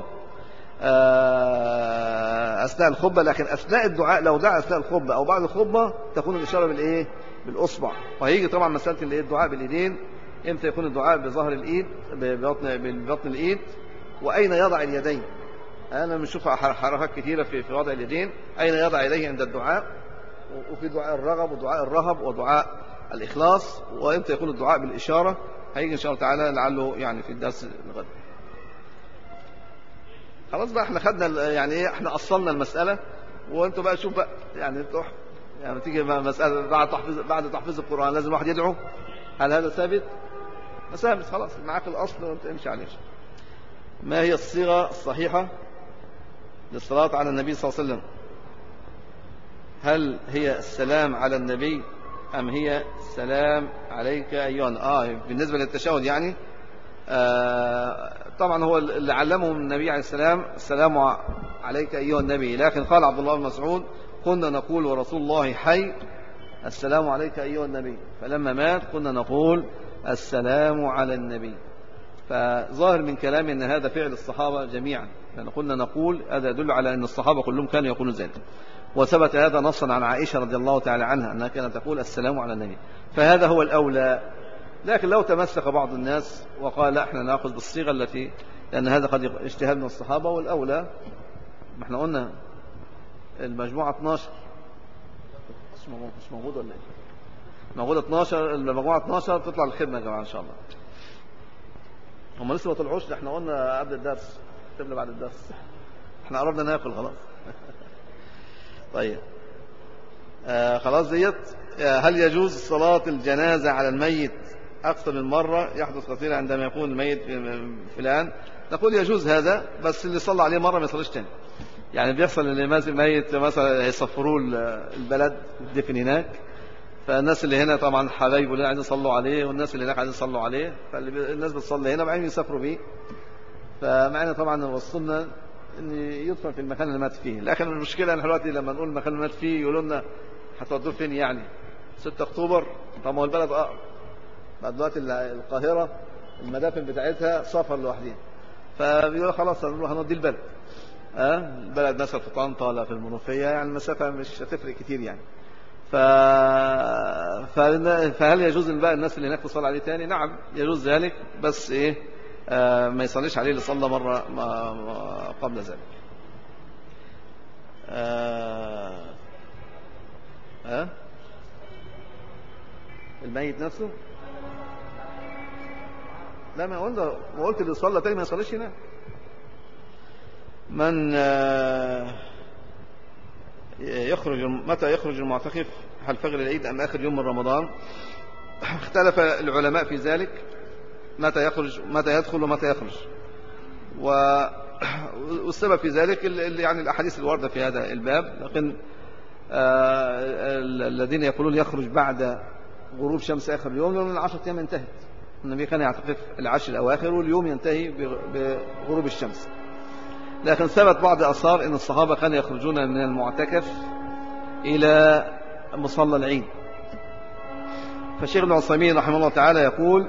أثناء الخطبة، لكن أثناء الدعاء لو دعا أثناء الخطبة أو بعد الخطبة تكون الإشارة بالأصبع. وهيجي طبعا مسألة الدعاء باليدين، إمتى يكون الدعاء بظهر الإيد ببطن الإيد، وأين يضع اليدين. أنا بنشوف حركات كثيرة في وضع اليدين، أين يضع يديه عند الدعاء، وفي دعاء الرغب ودعاء الرهب ودعاء الإخلاص، وإمتى يكون الدعاء بالإشارة. هيجي إن شاء الله تعالى لعله يعني في الدرس الغد. خلاص بقى احنا خدنا احنا أصلنا المسألة، وانتوا بقى شوف بقى يعني انتوا يعني تيجي مسألة بعد تحفيظ القرآن لازم واحد يدعو، هل هذا ثابت؟ ثابت، خلاص معاك الأصل وانت امشي عليه. ما هي الصيغة الصحيحة للصلاة على النبي صلى الله عليه وسلم؟ هل هي السلام على النبي أم هي السلام عليك أيها بالنسبة للتشهد يعني طبعا هو اللي علمهم النبي عليه السلام السلام عليك أيها النبي، لكن قال عبد الله بن مسعود كنا نقول ورسول الله حي السلام عليك أيها النبي، فلما مات كنا نقول السلام على النبي. فظاهر من كلام أن هذا فعل الصحابة جميعا، يعني قلنا نقول هذا يدل على أن الصحابة كلهم كانوا يقولون ذلك، وثبت هذا نصا عن عائشة رضي الله تعالى عنها أنها كانت تقول السلام على النبي، فهذا هو الأولى. لكن لو تمسك بعض الناس وقال لا احنا نأخذ بالصيغة التي، لأن هذا قد اجتهاد من الصحابة، والأولى ما احنا قلنا المجموعة 12 مش موجود ولا ايه؟ موجودة 12، المجموعة 12 تطلع الخدمة يا جماعة إن شاء الله. هم لسه ما طلعوش، احنا قلنا قبل الدرس قبل بعد الدرس، احنا قربنا ناكل خلاص. طيب خلاص ديت. هل يجوز صلاة الجنازة على الميت أكثر من مرة؟ يحدث كثيرا عندما يكون الميت فلان، نقول يجوز هذا، بس اللي صلى عليه مرة ما يصليش تاني. يعني بيحصل ان الميت مثلا هيصفروا البلد الدفن هناك، فالناس اللي هنا طبعا حبايبه اللي عايزين يصلوا عليه، والناس اللي هناك عايزين يصلوا عليه، فالناس بتصلي هنا وبعدين يسافروا بيه. فمعنا طبعا وصلنا ان يدفن في المكان اللي مات فيه، لكن المشكله ان دلوقتي لما نقول المكان اللي مات فيه يقولوا لنا هتودوه فين يعني 6 اكتوبر؟ طب ما هو البلد بعد دلوقتي القاهره المدافن بتاعتها سفر لوحدها، فبيقولوا خلاص هنودي البلد. البلد مثلا في طنطا ولا في المنوفيه، يعني المسافه مش هتفرق كتير يعني. فهل يجوز بقى الناس اللي هناك تصلي عليه تاني؟ نعم يجوز ذلك، بس ايه ما يصليش عليه اللي صلى مرة قبل ذلك. الميت نفسه لا، ما قلت اللي صلى تاني ما يصليش هناك. من متى يخرج المعتكف؟ هل فجر العيد أم آخر يوم من رمضان؟ اختلف العلماء في ذلك، متى يخرج متى يدخل ومتى يخرج، والسبب في ذلك يعني الأحاديث الواردة في هذا الباب. لكن الذين يقولون يخرج بعد غروب شمس آخر اليوم، لأن 10 أيام انتهت، النبي كان يعتكف العشر الأواخر واليوم ينتهي بغروب الشمس. لكن ثبت بعض آثار أن الصحابة كانوا يخرجون من المعتكف إلى مصلى العيد. فالشيخ ابن عثيمين رحمه الله تعالى يقول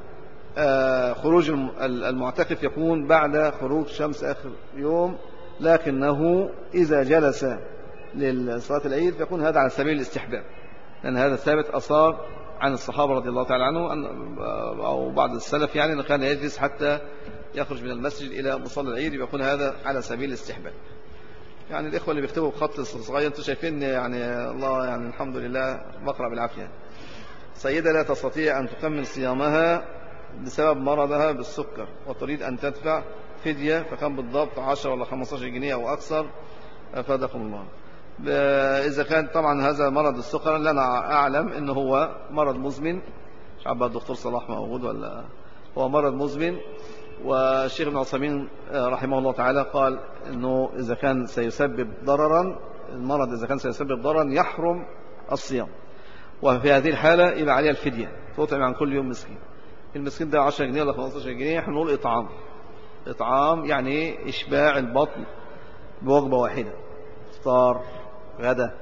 خروج المعتكف يكون بعد خروج شمس آخر يوم، لكنه إذا جلس لصلاة العيد فيكون هذا على سبيل الاستحباب، لأن هذا ثابت أثار عن الصحابة رضي الله تعالى عنه أو بعض السلف يعني أنه كان يجلس حتى يخرج من المسجد إلى مصلى العيد، يكون هذا على سبيل الاستحباب. يعني الإخوة اللي بيكتبوا بخط صغير أنتم شايفين يعني الله يعني الحمد لله بقرأ بالعافية. سيدة لا تستطيع أن تكمل صيامها بسبب مرضها بالسكر وتريد أن تدفع فدية، فكان بالضبط 10 ولا 15 جنيه أو أكثر، أفادكم الله. إذا كان طبعا هذا مرض السكر اللي أنا أعلم أنه هو مرض مزمن، مش عارف الدكتور صلاح موجود ولا، هو مرض مزمن. والشيخ ابن عثيمين رحمه الله تعالى قال أنه إذا كان سيسبب ضررا، المرض إذا كان سيسبب ضررا يحرم الصيام، وفي هذه الحالة يبقى عليها الفدية، تطعم عن كل يوم مسكين. المسكين ده 10 جنيه ولا 15 جنيه، احنا نقول إطعام يعني إشباع البطن بوجبة واحدة، فطار غدا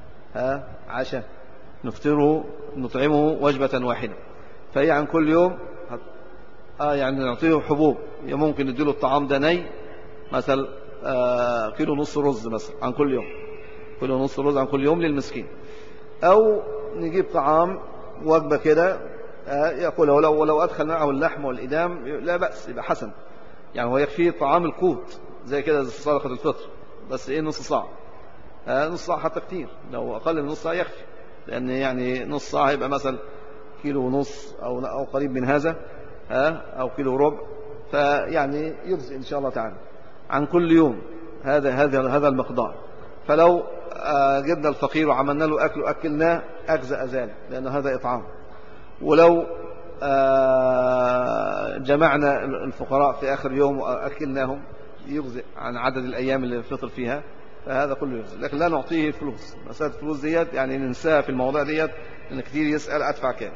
عشاء، نفطره نطعمه وجبة واحدة، فهي عن كل يوم يعني نعطيه حبوب، ممكن نديله الطعام ده ني مثلا كيلو نص رز مثلا عن كل يوم، كيلو نص رز عن كل يوم للمسكين، أو نجيب طعام وجبة كده يأكله، ولو أدخل معه اللحم والإدام لا بأس، يبقى حسن. يعني هو يكفي طعام القوت زي كده صدقة الفطر، بس إيه نص صاع، نص صاع حتى كتير، لو أقل من نص صاع يكفي، لأن يعني نص صاع يبقى مثلا كيلو ونص أو قريب من هذا، أو كيلو وربع، فيعني يجزي إن شاء الله تعالى عن كل يوم هذا المقدار. فلو جبنا الفقير وعملنا له أكل وأكلناه أجزأ ذلك، لأن هذا إطعام. ولو جمعنا الفقراء في آخر يوم وأكلناهم يجزئ عن عدد الأيام اللي فطر فيها، فهذا كله يجزئ. لكن لا نعطيه فلوس، مسألة الفلوس ديت يعني ننساها في الموضوع ديت، لأن كتير يسأل أدفع كام.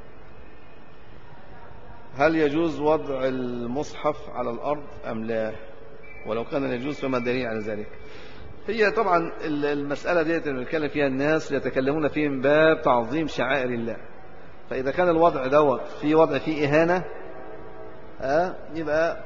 هل يجوز وضع المصحف على الأرض أم لا؟ ولو كان يجوز فما الدليل على ذلك؟ هي طبعا المسألة ديت اللي بنتكلم فيها الناس يتكلمون فيه من باب تعظيم شعائر الله. فإذا كان الوضع دوت في وضع فيه إهانة يبقى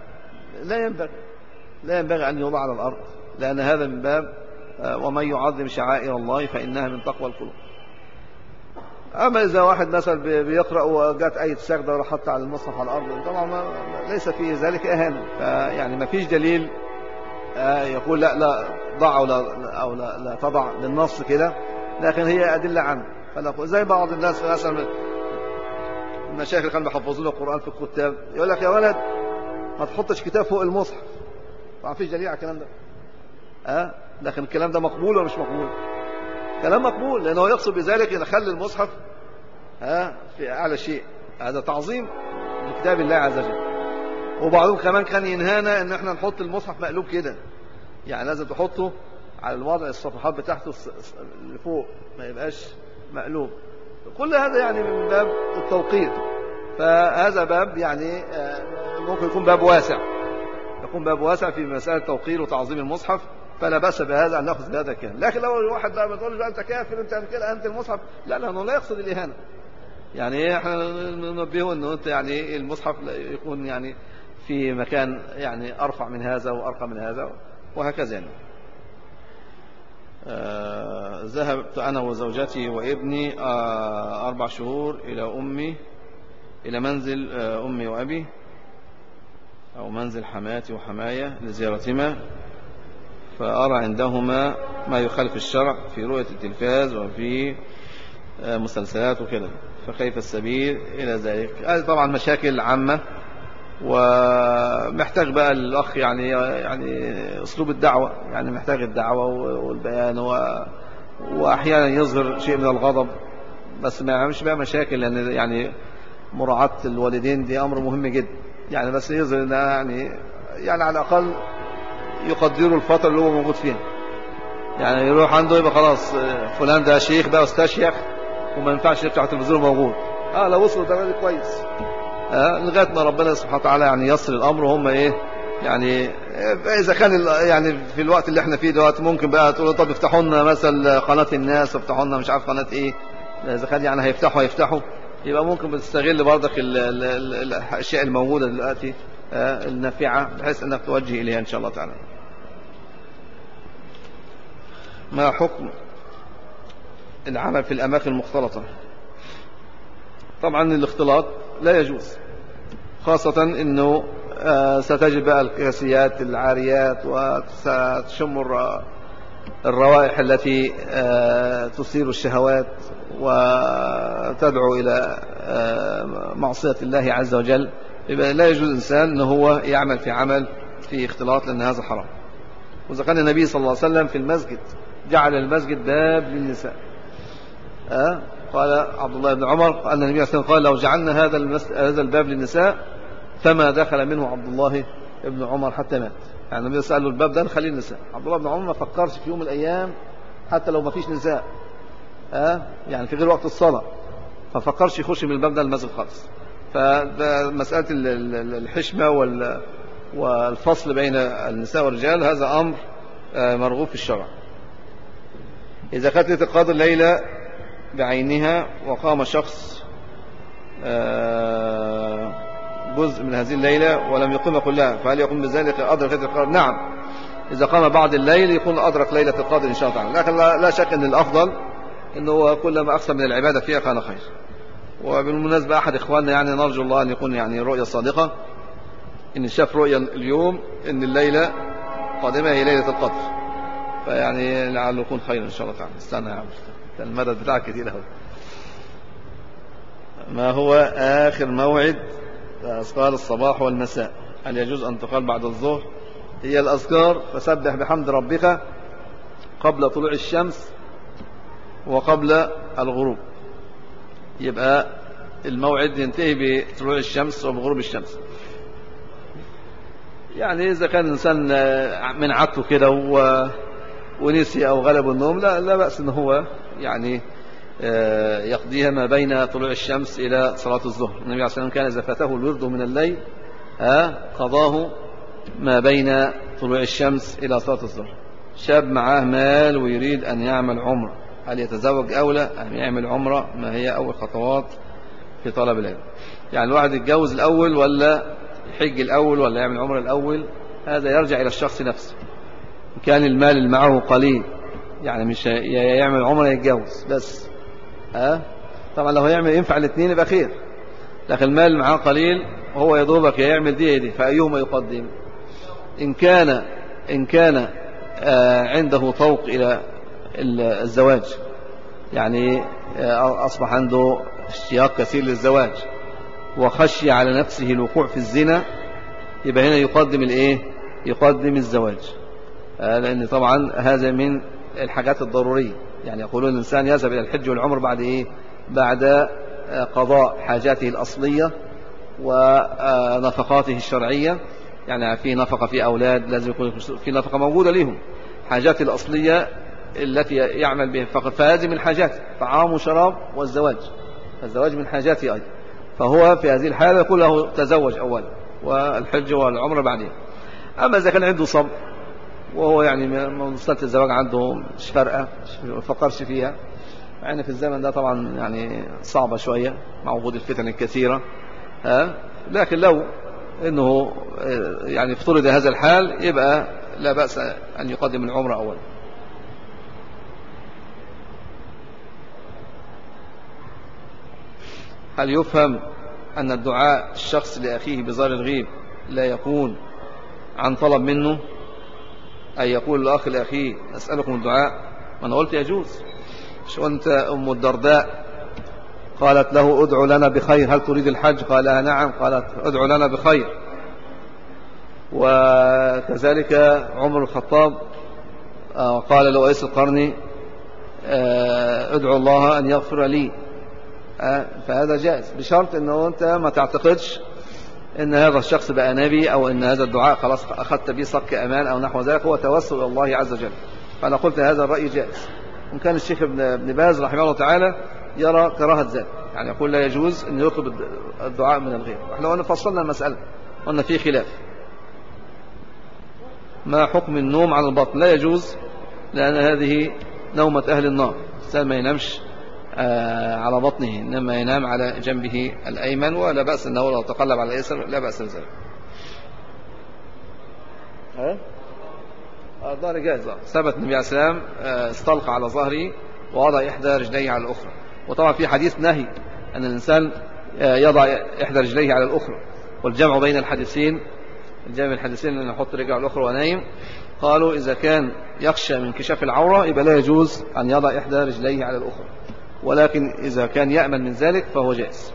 لا ينبغي أن يوضع على الأرض، لأن هذا من باب ومن يعظم شعائر الله فإنها من تقوى القلوب. أما إذا واحد مثلا بيقرأ وجات آية سجدة وراح حط على المصحف على الأرض، طبعا ليس في ذلك إهانة. فيعني ما فيش دليل يقول لا ضع أو لا تضع بالنص كده، لكن هي أدلة عنه. زي بعض الناس مثلا المشايخ اللي كانوا بيحفظون القرآن في الكتاب يقول لك يا ولد ما تحطش كتاب فوق المصحف. طبعا فيش دليل على الكلام ده. لكن الكلام ده مقبول ولا مش مقبول؟ كلام مقبول، لأنه يقصد بذلك أن يخلي المصحف في أعلى شيء. هذا تعظيم لكتاب الله عز وجل. وبعضهم كمان كان ينهانا أن احنا نحط المصحف مقلوب كده، يعني لازم تحطه على الوضع الصفحات بتاعته اللي فوق، ما يبقاش مقلوب. كل هذا يعني من باب التوقيت. فهذا باب يعني ممكن يكون باب واسع في مسألة توقير وتعظيم المصحف، فلا بأس بهذا أن نأخذ بهذا الكلام. لكن لو الواحد بقى بتقول له أنت كافر أنت كده أنت المصحف، لا لأنه لا يقصد الإهانة. يعني احنا ننبهه أنه أنت يعني المصحف يكون يعني في مكان يعني أرفع من هذا وأرقى من هذا وهكذا يعني. ذهبت أنا وزوجتي وابني 4 شهور إلى منزل أمي وأبي أو منزل حماتي وحماية لزيارتهما، فأرى عندهما ما يخالف الشرع في رؤية التلفاز وفي مسلسلات وكده، فكيف السبيل إلى ذلك؟ هذه طبعا مشاكل عامة، ومحتاج بقى الأخ يعني أسلوب الدعوة، يعني محتاج الدعوة والبيان وأحيانا يظهر شيء من الغضب، بس ما يعملش بقى مشاكل، لأن يعني مراعاة الوالدين دي أمر مهم جدا. يعني بس يظهر يعني على الأقل يقدروا الفترة اللي هو موجود فيها. يعني يروح عنده يبقى خلاص فلان ده شيخ بقى أستاذ شيخ وما ينفعش يفتح التلفزيون موجود. لو وصلوا ده كويس. لغاية ما ربنا سبحانه وتعالى يعني يصل الأمر. وهم يعني إذا كان يعني في الوقت اللي احنا فيه دلوقتي ممكن بقى تقولوا طب افتحوا لنا مثلا قناة الناس، افتحوا لنا مش عارف قناة ايه. إذا كان يعني هيفتحوا يبقى ممكن بتستغل برضك الأشياء الموجودة دلوقتي النافعة، بحيث أنك توجه إليها إن شاء الله تعالى. ما حكم العمل في الأماكن المختلطة؟ طبعا الاختلاط لا يجوز، خاصة أنه ستجد بقى الكاسيات العاريات وستشم الروائح التي تثير الشهوات وتدعو إلى معصية الله عز وجل. يبقى لا يجوز الإنسان أنه هو يعمل في عمل في اختلاط، لأن هذا حرام. وإذا كان النبي صلى الله عليه وسلم في المسجد جعل المسجد باب للنساء. قال عبد الله بن عمر أن النبي صلى الله عليه وسلم قال لو جعلنا هذا الباب للنساء فما دخل منه عبد الله بن عمر حتى مات. يعني النبي سأله الباب ده نخليه النساء. عبد الله بن عمر ما فكرش في يوم من الأيام حتى لو ما فيش نساء يعني في غير وقت الصلاة، ففكرش يخش من الباب ده المسجد خالص. فمسألة الحشمة والفصل بين النساء والرجال هذا أمر مرغوب في الشرع. إذا كانت لتقاضي الليلة بعينها وقام شخص جزء من هذه الليلة ولم يقم كلها، فهل يقوم بذلك أدرك ليلة القدر؟ نعم، إذا قام بعض الليل يكون أدرك ليلة القدر إن شاء الله تعالى. لكن لا شك أن الأفضل أنه كلما أكثر من العبادة فيها كان خير. وبالمناسبة أحد إخواننا يعني نرجو الله أن يكون يعني رؤية صادقة، إن شاف رؤية اليوم إن الليلة قادمة هي ليلة القدر، فيعني لعله يكون خير إن شاء الله تعالى. استنى يا عم، المدد بتاعك كتير أهو. ما هو آخر موعد أذكار الصباح والمساء؟ هل يجوز أن تقال بعد الظهر؟ هي الأذكار فسبح بحمد ربك قبل طلوع الشمس وقبل الغروب، يبقى الموعد ينتهي بطلوع الشمس وبغروب الشمس. يعني إذا كان الإنسان من عادته كده ونسي أو غلب النوم لا بأس إن هو يعني يقضيها ما بين طلوع الشمس إلى صلاة الظهر. النبي عليه الصلاة والسلام كان إذا فاته الورد من الليل قضاه ما بين طلوع الشمس إلى صلاة الظهر. شاب معاه مال ويريد أن يعمل عمرة، هل يتزوج أولى أم يعمل عمرة؟ ما هي أول خطوات في طلب العلم؟ يعني الواحد يتجوز الأول ولا يحج الأول ولا يعمل عمرة الأول؟ هذا يرجع إلى الشخص نفسه. كان المال اللي معه قليل يعني مش يعمل عمرة يتجوز بس، طبعا لو يعمل ينفع الاثنين يبقى خير، لكن المال اللي معه قليل هو يضربك يعمل دي فأيهما يقدم؟ إن كان عنده طوق إلى الزواج، يعني أصبح عنده اشتياق كثير للزواج وخشي على نفسه الوقوع في الزنا، يبقى هنا يقدم الزواج، لأن طبعا هذا من الحاجات الضرورية. يعني يقولون الإنسان يذهب إلى الحج والعمر بعد قضاء حاجاته الأصلية ونفقاته الشرعية. يعني في نفقة في أولاد لازم يكون في نفقة موجودة لهم، حاجات الأصلية التي يعمل بها فقط، فهذه من حاجاته طعام وشراب والزواج، الزواج من حاجاته أيضا. فهو في هذه الحالة يقول له تزوج أولا والحج والعمر بعدين. أما إذا كان عنده صبر وهو يعني مسألة الزواج عنده مش فارقة، ما فكرش فيها، يعني في الزمن ده طبعا يعني صعبة شوية مع وجود الفتن الكثيرة، لكن لو إنه يعني افترض هذا الحال يبقى لا بأس أن يقدم العمرة أولا. هل يفهم أن الدعاء الشخص لأخيه بظاهر الغيب لا يكون عن طلب منه، أي يقول الأخ لأخيه أسألكم الدعاء؟ ما أنا قلت يجوز. شو أنت أم الدرداء قالت له ادعو لنا بخير، هل تريد الحج؟ قال نعم. قالت ادعو لنا بخير. وكذلك عمر الخطاب قال لأويس القرني ادعو الله أن يغفر لي، فهذا جائز بشرط أنه أنت ما تعتقدش أن هذا الشخص بقى نبي أو أن هذا الدعاء خلاص أخذت به صك أمان أو نحو ذلك، هو توسل إلى الله عز وجل. فأنا قلت هذا الرأي جائز، وإن كان الشيخ ابن باز رحمه الله تعالى يرى كراهة ذلك، يعني يقول لا يجوز أن يطلب الدعاء من الغير. احنا قلنا فصلنا المسألة قلنا فيه خلاف. ما حكم النوم على البطن؟ لا يجوز، لأن هذه نومة أهل النار. الإنسان ما ينامش على بطنه، إنما ينام على جنبه الأيمن، ولا بأس أنه لو تقلب على الأيسر لا بأس بذلك. الظهر جائز، ثبت النبي عليه السلام استلقى على ظهره ووضع إحدى رجليه على الأخرى. وطبعا في حديث نهي أن الإنسان يضع إحدى رجليه على الأخرى، والجمع بين الحديثين، الجمع بين الحديثين أن يحط رجله على الأخرى ونايم. قالوا إذا كان يخشى من انكشاف العورة يبقى لا يجوز أن يضع إحدى رجليه على الأخرى، ولكن إذا كان يأمن من ذلك فهو جائز.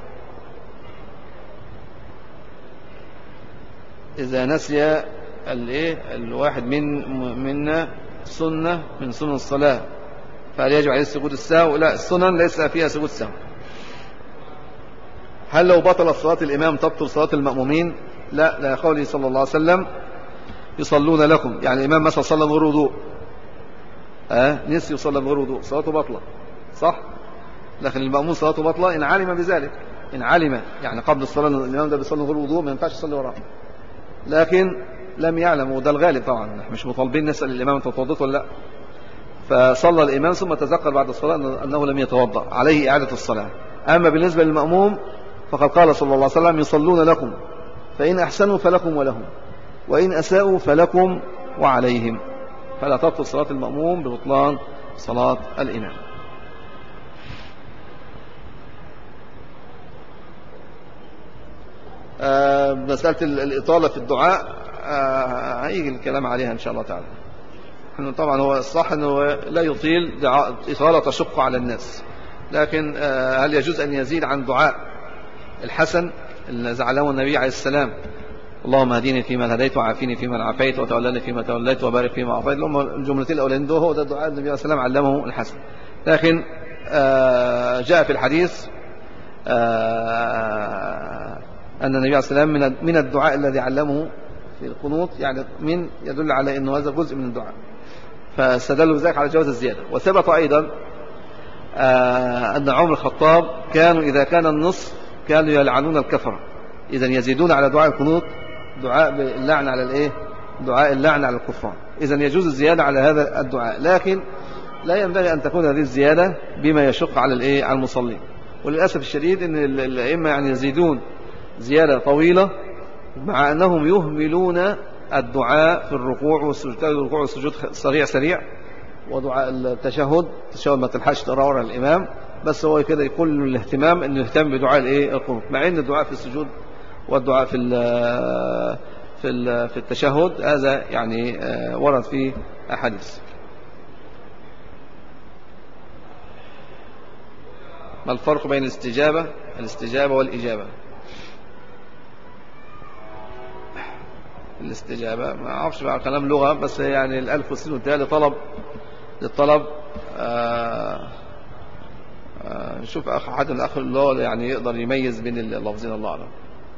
إذا نسي الواحد منا سنة من سنن الصلاة فهل يجب عليه سجود السهو؟ لا، السنن ليس فيها سجود سهو. هل لو بطلت صلاة الإمام تبطل صلاة المأمومين؟ لا، لا، قوله صلى الله عليه وسلم يصلون لكم، يعني الإمام مثلا صلى من غير وضوء، نسي يصلي من غير وضوء، صلاته بطلة، صح؟ لكن المأموم صلاته بطلة إن علم بذلك، إن علم يعني قبل الصلاة الإمام ده بيصلي من غير وضوء ما ينفعش يصلي وراه، لكن لم يعلم، وده الغالب طبعا، مش مطالبين نسأل الإمام أنت توضأت ولا لا. فصلى الإمام ثم تذكر بعد الصلاة أنه لم يتوضأ، عليه إعادة الصلاة. أما بالنسبة للمأموم فقد قال صلى الله عليه وسلم يصلون لكم فإن أحسنوا فلكم ولهم، وإن أساءوا فلكم وعليهم، فلا تبطل صلاة المأموم ببطلان صلاة الإمام. مسألة الإطالة في الدعاء هيجي الكلام عليها إن شاء الله تعالى. طبعا هو الصح أنه لا يطيل إطالة تشق على الناس، لكن هل يجوز أن يزيد عن دعاء الحسن اللي علمه النبي عليه السلام اللهم اهدني فيمن هديت وعافني فيمن عافيت وتولني فيما توليت وبارك فيما أعطيت. الجملتين الأولين دول هو ده الدعاء النبي عليه السلام علمه الحسن. لكن جاء في الحديث أن النبي عليه السلام من الدعاء الذي علمه في القنوط، يعني من يدل على أنه هذا جزء من الدعاء، فاستدلوا بذلك على جواز الزيادة. وثبت أيضا أن عمر الخطاب كانوا إذا كان النصف كانوا يلعنون الكفرة، إذا يزيدون على دعاء القنوط دعاء اللعن على الإيه؟ دعاء اللعن على الكفار. إذا يجوز الزيادة على هذا الدعاء، لكن لا ينبغي أن تكون هذه الزيادة بما يشق على الإيه؟ على المصلين. وللأسف الشديد أن الأئمة يعني يزيدون زيادة طويلة مع أنهم يهملون الدعاء في الركوع والسجود سريع، ودعاء التشهد ما تلحقش تقرأ ورا الإمام، بس هو كده يكون الاهتمام أنه يهتم بدعاء الإيه؟ القنوت، مع أن الدعاء في السجود والدعاء في التشهد هذا يعني ورد فيه أحاديث. ما الفرق بين الاستجابة والإجابة؟ الاستجابة ما أعرفش بقى كلام لغة، بس يعني الألف والسين والتاء للطلب. نشوف أحد الأخ اللي يعني يقدر يميز بين اللفظين، الله أعلم.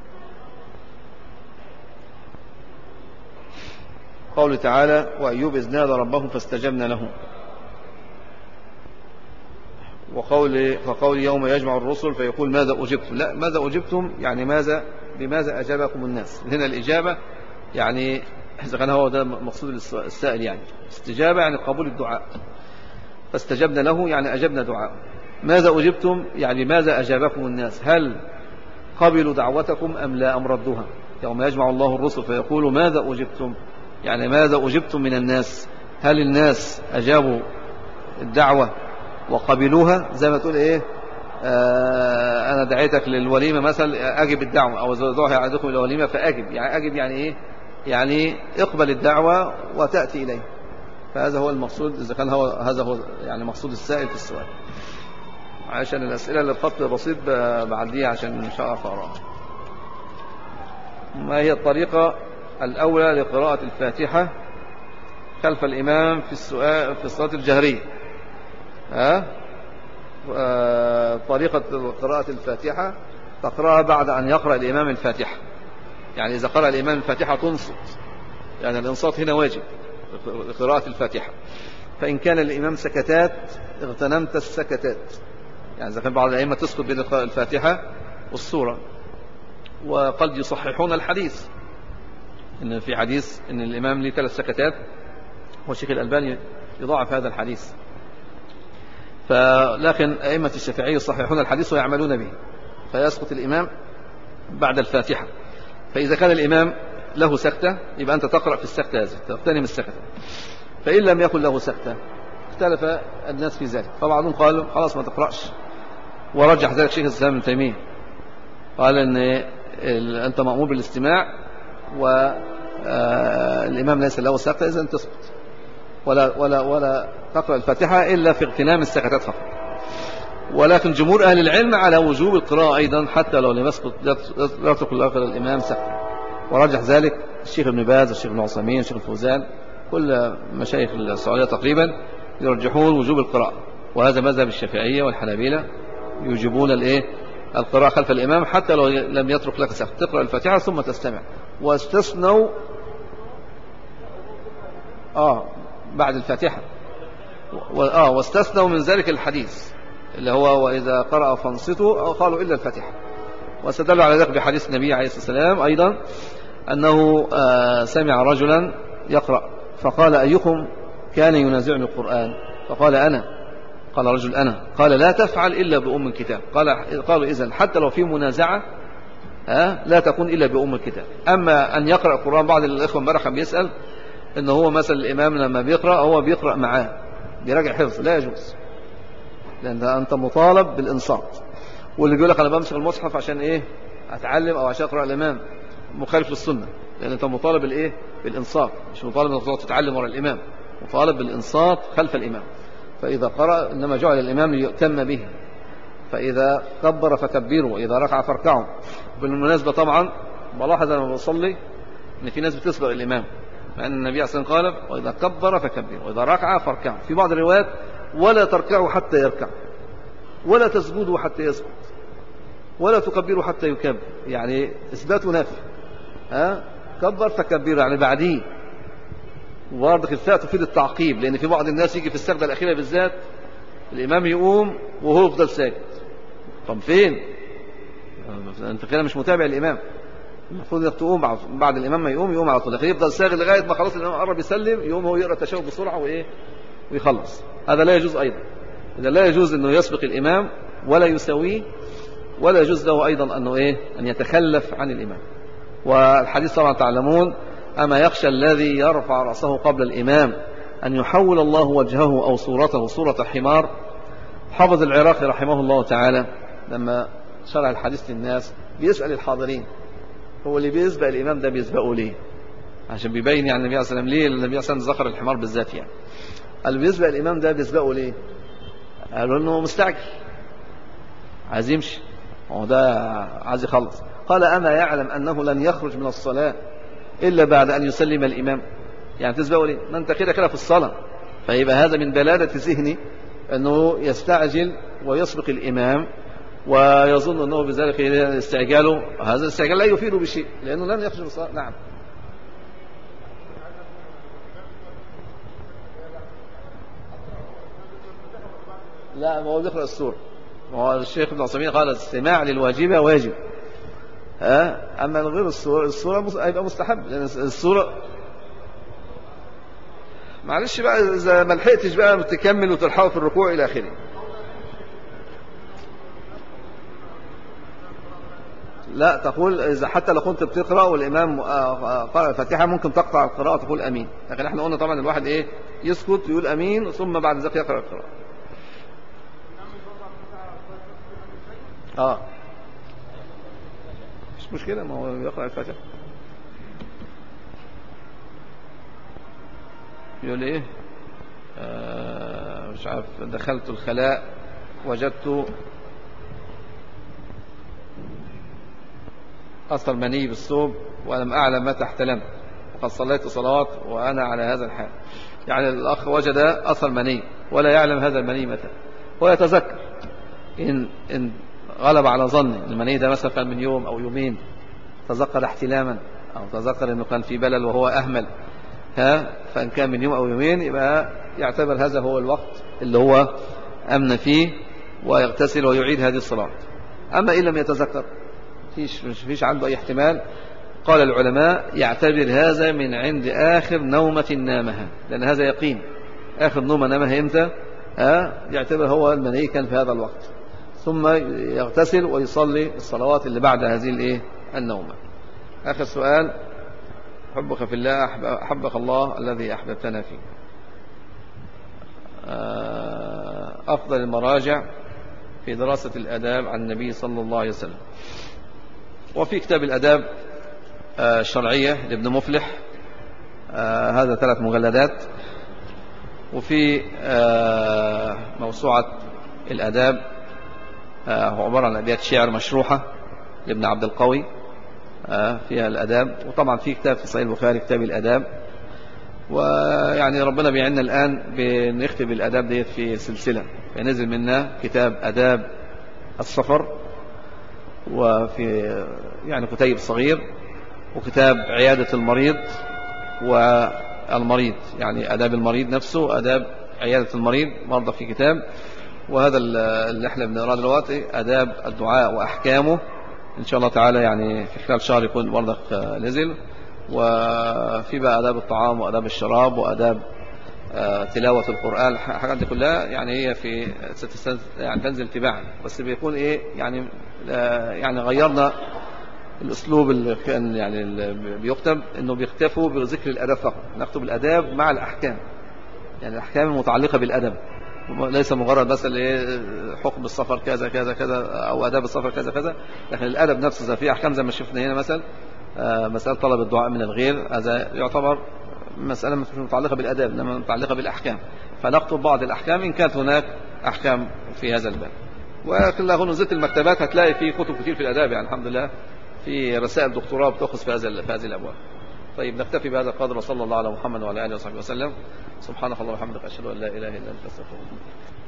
قوله تعالى وأيوب إذ نادى ربه فاستجبنا له، فقول يوم يجمع الرسل فيقول ماذا أجبتم، لا ماذا أجبتم يعني بماذا أجابكم الناس. هنا الإجابة يعني إذا كان هو ده مقصود السائل، يعني استجابة يعني قبول الدعاء، فاستجبنا له يعني أجبنا دعاء. ماذا أجبتم يعني ماذا أجابكم الناس، هل قبلوا دعوتكم أم لا أم ردوها. يوم يجمع الله الرسل فيقول ماذا أجبتم يعني ماذا أجبتم من الناس، هل الناس أجابوا الدعوة وقبلوها، زي ما تقول إيه أنا دعيتك للوليمة مثلا أجب الدعوة، أو زودوها يعدكم إلى الوليمة فأجب، يعني أجب يعني إيه، يعني اقبل الدعوة وتأتي إليه. فهذا هو المقصود، إذا كان هذا هو يعني مقصود السائل في السؤال. عشان الأسئلة اللي بخط بسيط بعديها عشان مش هعرف أقراها. ما هي الطريقة الأولى لقراءة الفاتحة خلف الإمام في الصلاة الجهرية؟ طريقة قراءة الفاتحة تقرأها بعد أن يقرأ الإمام الفاتحة، يعني إذا قرأ الإمام الفاتحة تنصت، يعني الإنصات هنا واجب لقراءة الفاتحة. فإن كان الإمام سكتات اغتنمت السكتات، يعني إذا كان بعض الأئمة تسقط بين الفاتحة والسورة، وقد يصححون الحديث إن في حديث إن الإمام ليه 3 سكتات، والشيخ الألباني يضاعف هذا الحديث. لكن أئمة الشافعية يصححون الحديث ويعملون به، فيسقط الإمام بعد الفاتحة. فإذا كان الإمام له سكتة يبقى أنت تقرأ في السكتة هذه، تغتنم السكتة. فإن لم يكن له سكتة اختلف الناس في ذلك، فبعضهم قالوا خلاص ما تقرأش، ورجح ذلك شيخ الإسلام ابن تيمية، قال أن أنت مأمور بالاستماع والإمام ليس له سكتة، إذن تسقط ولا تقرأ الفاتحة إلا في اغتنام السكتات فقط. ولكن جمهور أهل العلم على وجوب القراءة أيضا حتى لو لم يسقط، لا تقرأ الإمام سكتة، ورجح ذلك الشيخ ابن باز والشيخ ابن عثيمين والشيخ الفوزان، كل مشايخ السعودية تقريبا يرجحون وجوب القراءة. وهذا مذهب الشافعية والحنابلة، يوجبون القراءة خلف الإمام حتى لو لم يترك لك سكتة، تقرأ الفاتحة ثم تستمع. واستثنوا بعد الفاتحة واستثنوا من ذلك الحديث اللي هو وإذا قرأ فانصتوا، أو قالوا إلا الفاتحة. واستدلوا على ذلك بحديث النبي عليه الصلاة والسلام أيضا أنه سمع رجلا يقرأ فقال أيكم كان ينازعني القرآن، فقال أنا. قال رجل أنا، قال لا تفعل إلا بأم الكتاب. قالوا إذن حتى لو في منازعة لا تكون إلا بأم الكتاب. أما أن يقرأ القرآن، بعض الإخوة امبارح كان بيسأل إن هو مثلا الإمام لما بيقرأ هو بيقرأ معاه بيراجع حفظ، لا يجوز، لأن أنت مطالب بالإنصات. واللي بيقول لك أنا بمسك المصحف عشان أتعلم أو عشان أقرأ الإمام، مخالف للسنة، لأن أنت مطالب بالإنصات، مش مطالب أنك تتعلم ورا الإمام، مطالب بالإنصات خلف الإمام. فإذا قرأ إنما جعل الإمام ليؤتم به، فإذا كبر فكبروا وإذا ركع فاركعوا. بالمناسبة طبعا بلاحظ أنا بصلي إن في ناس بتسبق الإمام، فأن النبي صلى الله عليه وسلم قال وإذا كبر فكبر وإذا ركع فاركع. في بعض الروايات ولا تركعوا حتى يركع ولا تسجدوا حتى يسجد ولا تكبروا حتى يكبر، يعني إثبات ونفي. كبر فكبر يعني بعديه. وبرضك الفاء تفيد التعقيب، لأن في بعض الناس يجي في السجدة الأخيرة بالذات الإمام يقوم وهو يفضل ساجد. طب فين؟ أنت كده مش متابع الإمام. المفروض انك تقوم بعد الإمام ما يقوم على طول، لكن يفضل ساجد لغاية ما خلاص الإمام قرب يسلم يقوم هو يقرأ التشهد بسرعة ويخلص. هذا لا يجوز أيضا. إذا لا يجوز أنه يسبق الإمام ولا يسويه، ولا يجوز له أيضا أن يتخلف عن الإمام. والحديث طبعا تعلمون: أما يخشى الذي يرفع رأسه قبل الإمام أن يحول الله وجهه أو صورته صورة حمار. حافظ العراقي رحمه الله تعالى لما شرح الحديث للناس بيسأل الحاضرين: هو اللي بيسبق الإمام ده بيسبقه ليه؟ عشان بيبين يعني النبي صلى الله عليه وسلم ليه النبي صلى الله عليه وسلم ذكر الحمار بالذات. يعني اللي بيسبق الإمام ده بيسبقه ليه؟ قالوا إنه مستعجل عايز يمشي، هو ده عايز يخلص. قال: أما يعلم أنه لن يخرج من الصلاة إلا بعد أن يسلم الإمام؟ يعني تسبقه ليه؟ ما أنت كده في الصلاة. فيبقى هذا من بلادة ذهني أنه يستعجل ويسبق الإمام ويظن أنه بذلك استعجاله، هذا الاستعجال لا يفيد بشيء لأنه لن يخرج من الصلاة. نعم. لا، ما هو بيقرأ السورة. هو الشيخ ابن عثيمين قال: الاستماع للواجبة واجب، أما غير السورة هيبقى مستحب، لأن السورة معلش بقى إذا ما لحقتش بقى تكمل وتلحقه في الركوع إلى آخره. لا، تقول إذا حتى لو كنت بتقرأ والإمام قرأ الفاتحة ممكن تقطع القراءة وتقول أمين، لكن احنا قلنا طبعا الواحد يسكت يقول أمين ثم بعد ذلك يقرأ القراءة. مش مشكلة، ما هو يقرأ الفاتحة. يقول ايه؟ مش عارف. دخلت الخلاء وجدت أثر مني بالثوب ولم أعلم متى احتلمت، وقد صليت صلوات وأنا على هذا الحال. يعني الأخ وجد أثر مني ولا يعلم هذا المني متى، ويتذكر إن غلب على ظنه المني ده مثلا كان من يوم أو يومين، تذكر احتلاما أو تذكر أنه كان في بلل وهو أهمل، فإن كان من يوم أو يومين يبقى يعتبر هذا هو الوقت اللي هو أمن فيه ويغتسل ويعيد هذه الصلاة. أما إن لم يتذكر فيش عنده أي احتمال، قال العلماء يعتبر هذا من عند آخر نومة نامها، لأن هذا يقين. آخر نومة نامها إمتى؟ يعتبر هو المني كان في هذا الوقت، ثم يغتسل ويصلي الصلوات اللي بعد هذه النومة. آخر سؤال: حبك في الله أحبك الله الذي أحببتنا فيه. أفضل المراجع في دراسة الآداب عن النبي صلى الله عليه وسلم. وفي كتاب الآداب الشرعية لابن مفلح، هذا 3 مجلدات. وفي موسوعة الآداب، هو عبارة عن أبيات شعر مشروحة لابن عبد القوي فيها الآداب. وطبعا في كتاب في صحيح البخاري كتاب الآداب. ويعني ربنا بيعنا الآن بنختم الآداب ديت في سلسلة، فنزل منا كتاب آداب السفر، وفي يعني كتيب صغير، وكتاب عيادة المريض والمريض، يعني آداب المريض نفسه، آداب عيادة المريض مرضى في كتاب. وهذا اللي احنا بنقراه دلوقتي آداب الدعاء وأحكامه، إن شاء الله تعالى يعني في خلال شهر يكون برضك نزل. وفي بقى آداب الطعام وآداب الشراب وآداب تلاوة القرآن، الحاجات دي كلها يعني هي في 6 سنوات يعني تنزل تباعا، بس بيكون يعني غيرنا الأسلوب اللي كان يعني اللي بيكتب، إنه بيكتفوا بذكر الآداب فقط، نكتب الآداب مع الأحكام، يعني الأحكام المتعلقة بالأدب، ليس مجرد بس حكم السفر كذا كذا كذا أو آداب السفر كذا كذا، لكن الأدب نفسه في أحكام زي ما شفنا هنا مثلا مسألة طلب الدعاء من الغير، هذا يعتبر مسألة مش متعلقة بالأداب إنما متعلقة بالأحكام، فنكتب بعض الأحكام إن كانت هناك أحكام في هذا الباب. وكل نزلت المكتبات هتلاقي في كتب كتير في الأداب، يعني الحمد لله في رسائل دكتوراه بتأخذ في هذه الأبواب. طيب نكتفي بهذا القدر، وصلى الله على محمد وعلى آله وصحبه وسلم. سبحانك اللهم وبحمدك، أشهد أن لا إله إلا أنت، أستغفرك.